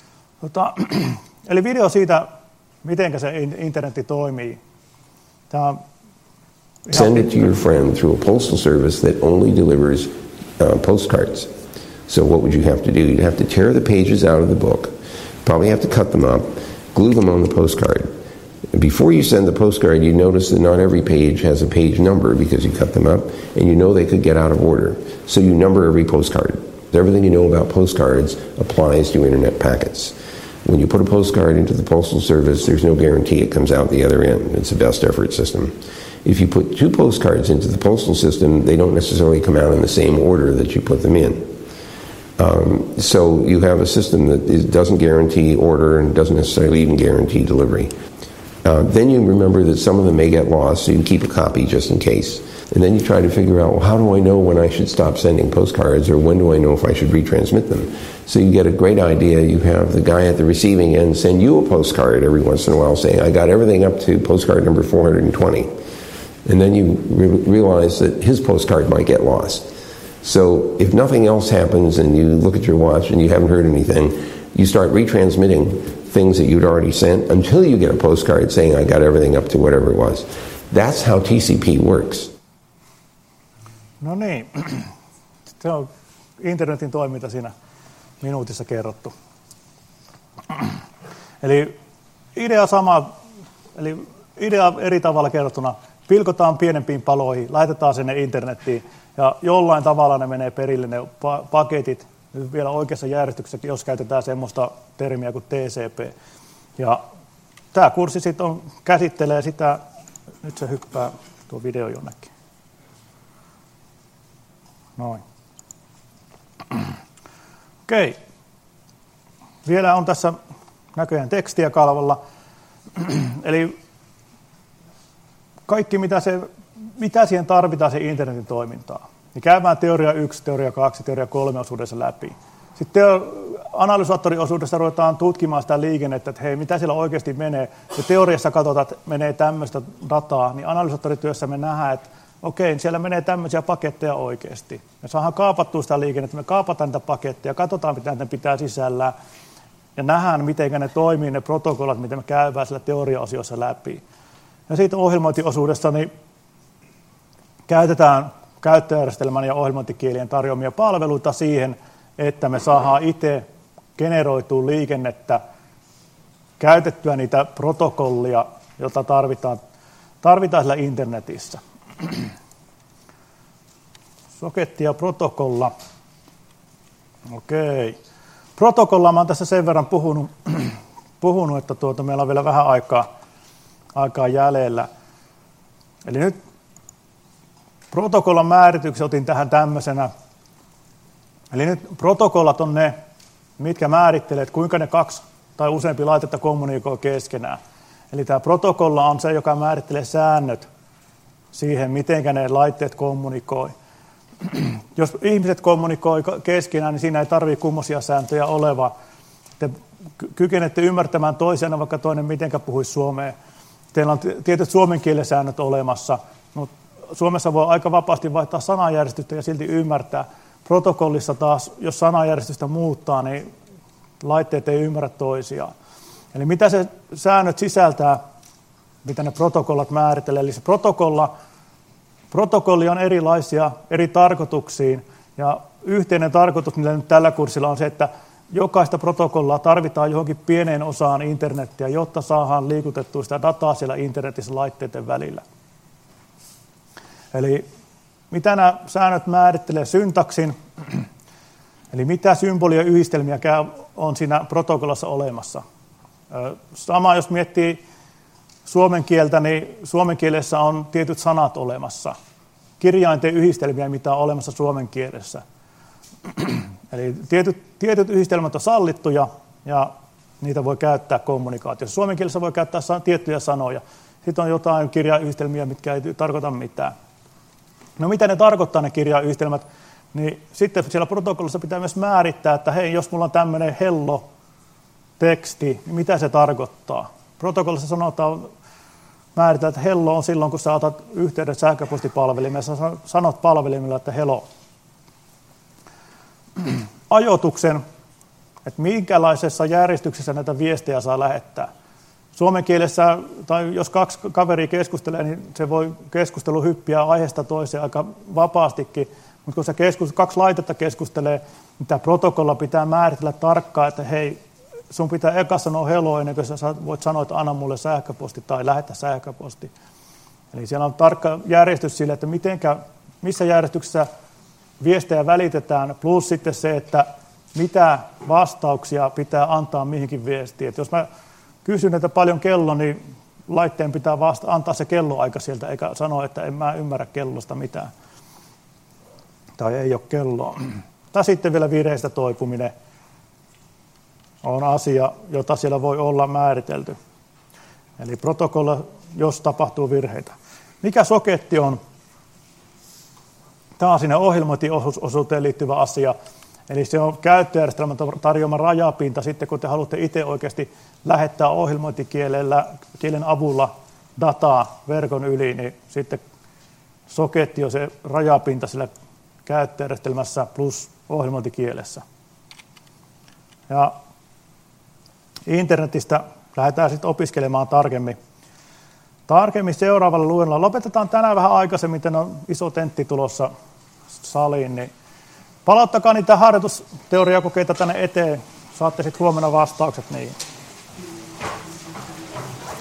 Eli video siitä, miten se internetti toimii. Tämä on Send it to your friend through a postal service that only delivers postcards. So what would you have to do? You'd have to tear the pages out of the book, probably have to cut them up, glue them on the postcard. And before you send the postcard, you notice that not every page has a page number because you cut them up, and you know they could get out of order. So you number every postcard. Everything you know about postcards applies to internet packets. When you put a postcard into the postal service, there's no guarantee it comes out the other end. It's a best effort system. If you put two postcards into the postal system, they don't necessarily come out in the same order that you put them in. So you have a system that doesn't guarantee order and doesn't necessarily even guarantee delivery. Then you remember that some of them may get lost, so you keep a copy just in case. And then you try to figure out, well, how do I know when I should stop sending postcards, or when do I know if I should retransmit them? So you get a great idea. You have the guy at the receiving end send you a postcard every once in a while saying, I got everything up to postcard number 420. And then you realize that his postcard might get lost. So if nothing else happens and you look at your watch and you haven't heard anything, you start retransmitting things that you'd already sent until you get a postcard saying, I got everything up to whatever it was. That's how TCP works. No niin, se on internetin toiminta siinä minuutissa kerrottu. Eli idea eri tavalla kerrottuna, pilkotaan pienempiin paloihin, laitetaan sinne internettiin ja jollain tavalla ne menee perille ne paketit vielä oikeassa järjestyksessä, jos käytetään semmoista termiä kuin TCP. Ja tämä kurssi sitten käsittelee sitä, nyt se hyppää tuo video jonnekin. Noin. Okei. Vielä on tässä näköjään tekstiä kalvolla. Eli kaikki, mitä siihen tarvitaan se internetin toimintaan. Niin käydään teoria 1, teoria 2, teoria 3 osuudessa läpi. Sitten analysaattoriosuudessa ruvetaan tutkimaan sitä liikennettä, että hei, mitä siellä oikeasti menee. Ja teoriassa katsotaan, että menee tämmöistä dataa, niin analysaattorityössä me nähdään, että okei, siellä menee tämmöisiä paketteja oikeasti. Me saadaan kaapattua sitä liikennettä, me kaapataan niitä paketteja, katsotaan, mitä ne pitää sisällään, ja nähdään, miten ne toimii, ne protokollat, mitä me käydään siellä teoria-osiossa läpi. Ja siitä ohjelmointiosuudessa niin käytetään käyttöjärjestelmän ja ohjelmointikielien tarjoamia palveluita siihen, että me saadaan itse generoitua liikennettä, käytettyä niitä protokollia, joita tarvitaan siellä internetissä. Soketti ja protokolla. Okei. Protokollaa mä oon tässä sen verran puhunut että meillä on vielä vähän aikaa jäljellä. Eli nyt protokollan määrityksen otin tähän tämmöisenä. Eli nyt protokollat on ne, mitkä määrittelee, että kuinka ne kaksi tai useampi laitetta kommunikoi keskenään. Eli tämä protokolla on se, joka määrittelee säännöt siihen, miten ne laitteet kommunikoi. Jos ihmiset kommunikoi keskenään, niin siinä ei tarvitse kummoisia sääntöjä oleva. Te kykenette ymmärtämään toisiaan, vaikka toinen mitenkä puhuisi suomea. Teillä on tietyt suomen kielen säännöt olemassa, mutta Suomessa voi aika vapaasti vaihtaa sanajärjestystä ja silti ymmärtää. Protokollissa taas, jos sanajärjestystä muuttaa, niin laitteet ei ymmärrä toisiaan. Eli mitä se säännöt sisältää, mitä ne protokollat määrittelee. Eli se protokolli on erilaisia eri tarkoituksiin, ja yhteinen tarkoitus, mitä nyt tällä kurssilla on se, että jokaista protokollaa tarvitaan johonkin pieneen osaan internettiä, jotta saadaan liikutettua sitä dataa siellä internetissä laitteiden välillä. Eli mitä nämä säännöt määrittelee syntaksin, eli mitä symbolia yhdistelmiä on siinä protokollassa olemassa. Sama jos miettii suomen kieltä, niin suomen kielessä on tietyt sanat olemassa. Kirjainten yhdistelmiä, mitä on olemassa suomen kielessä. Eli tietyt yhdistelmät on sallittuja ja niitä voi käyttää kommunikaatiossa. Suomen kielessä voi käyttää tiettyjä sanoja. Sitten on jotain kirjayhdistelmiä, mitkä ei tarkoita mitään. No mitä ne tarkoittaa ne kirjayhdistelmät? Niin sitten siellä protokollassa pitää myös määrittää, että hei, jos mulla on tämmöinen hello-teksti, niin mitä se tarkoittaa? Protokollassa sanotaan, määritellään, että hello on silloin, kun sä otat yhteyden sähköpostipalvelimeen, sä sanot palvelimella, että hello. Ajoituksen, että minkälaisessa järjestyksessä näitä viestejä saa lähettää. Suomen kielessä, tai jos kaksi kaveria keskustelee, niin se voi keskustelu hyppiä aiheesta toiseen aika vapaastikin. Mutta kun se kaksi laitetta keskustelee, niin tämä protokolla pitää määritellä tarkkaan, että hei, sun pitää eka sanoa hello ennen kuin sä voit sanoa, että anna mulle sähköposti tai lähetä sähköposti. Eli siellä on tarkka järjestys sille, että missä järjestyksessä viestejä välitetään, plus sitten se, että mitä vastauksia pitää antaa mihinkin viestiin. Että jos mä kysyn, että paljon kello, niin laitteen pitää antaa se kelloaika sieltä, eikä sanoa, että en mä ymmärrä kellosta mitään. Tai ei ole kelloa. Tai sitten vielä vireistä toipuminen on asia, jota siellä voi olla määritelty. Eli protokolla, jos tapahtuu virheitä. Mikä soketti on? Tämä on sinne ohjelmointiosuuteen liittyvä asia. Eli se on käyttöjärjestelmän tarjoama rajapinta. Sitten kun te haluatte itse oikeasti lähettää ohjelmointikielen avulla dataa verkon yli, niin sitten soketti on se rajapinta sillä käyttöjärjestelmässä plus ohjelmointikielessä. Ja internetistä lähdetään sitten opiskelemaan tarkemmin seuraavalla luennolla. Lopetetaan tänään vähän aikaisemmin, miten on iso tentti tulossa saliin. Niin palauttakaa niitä harjoitusteoriakokeita tänne eteen. Saatte sitten huomenna vastaukset niihin.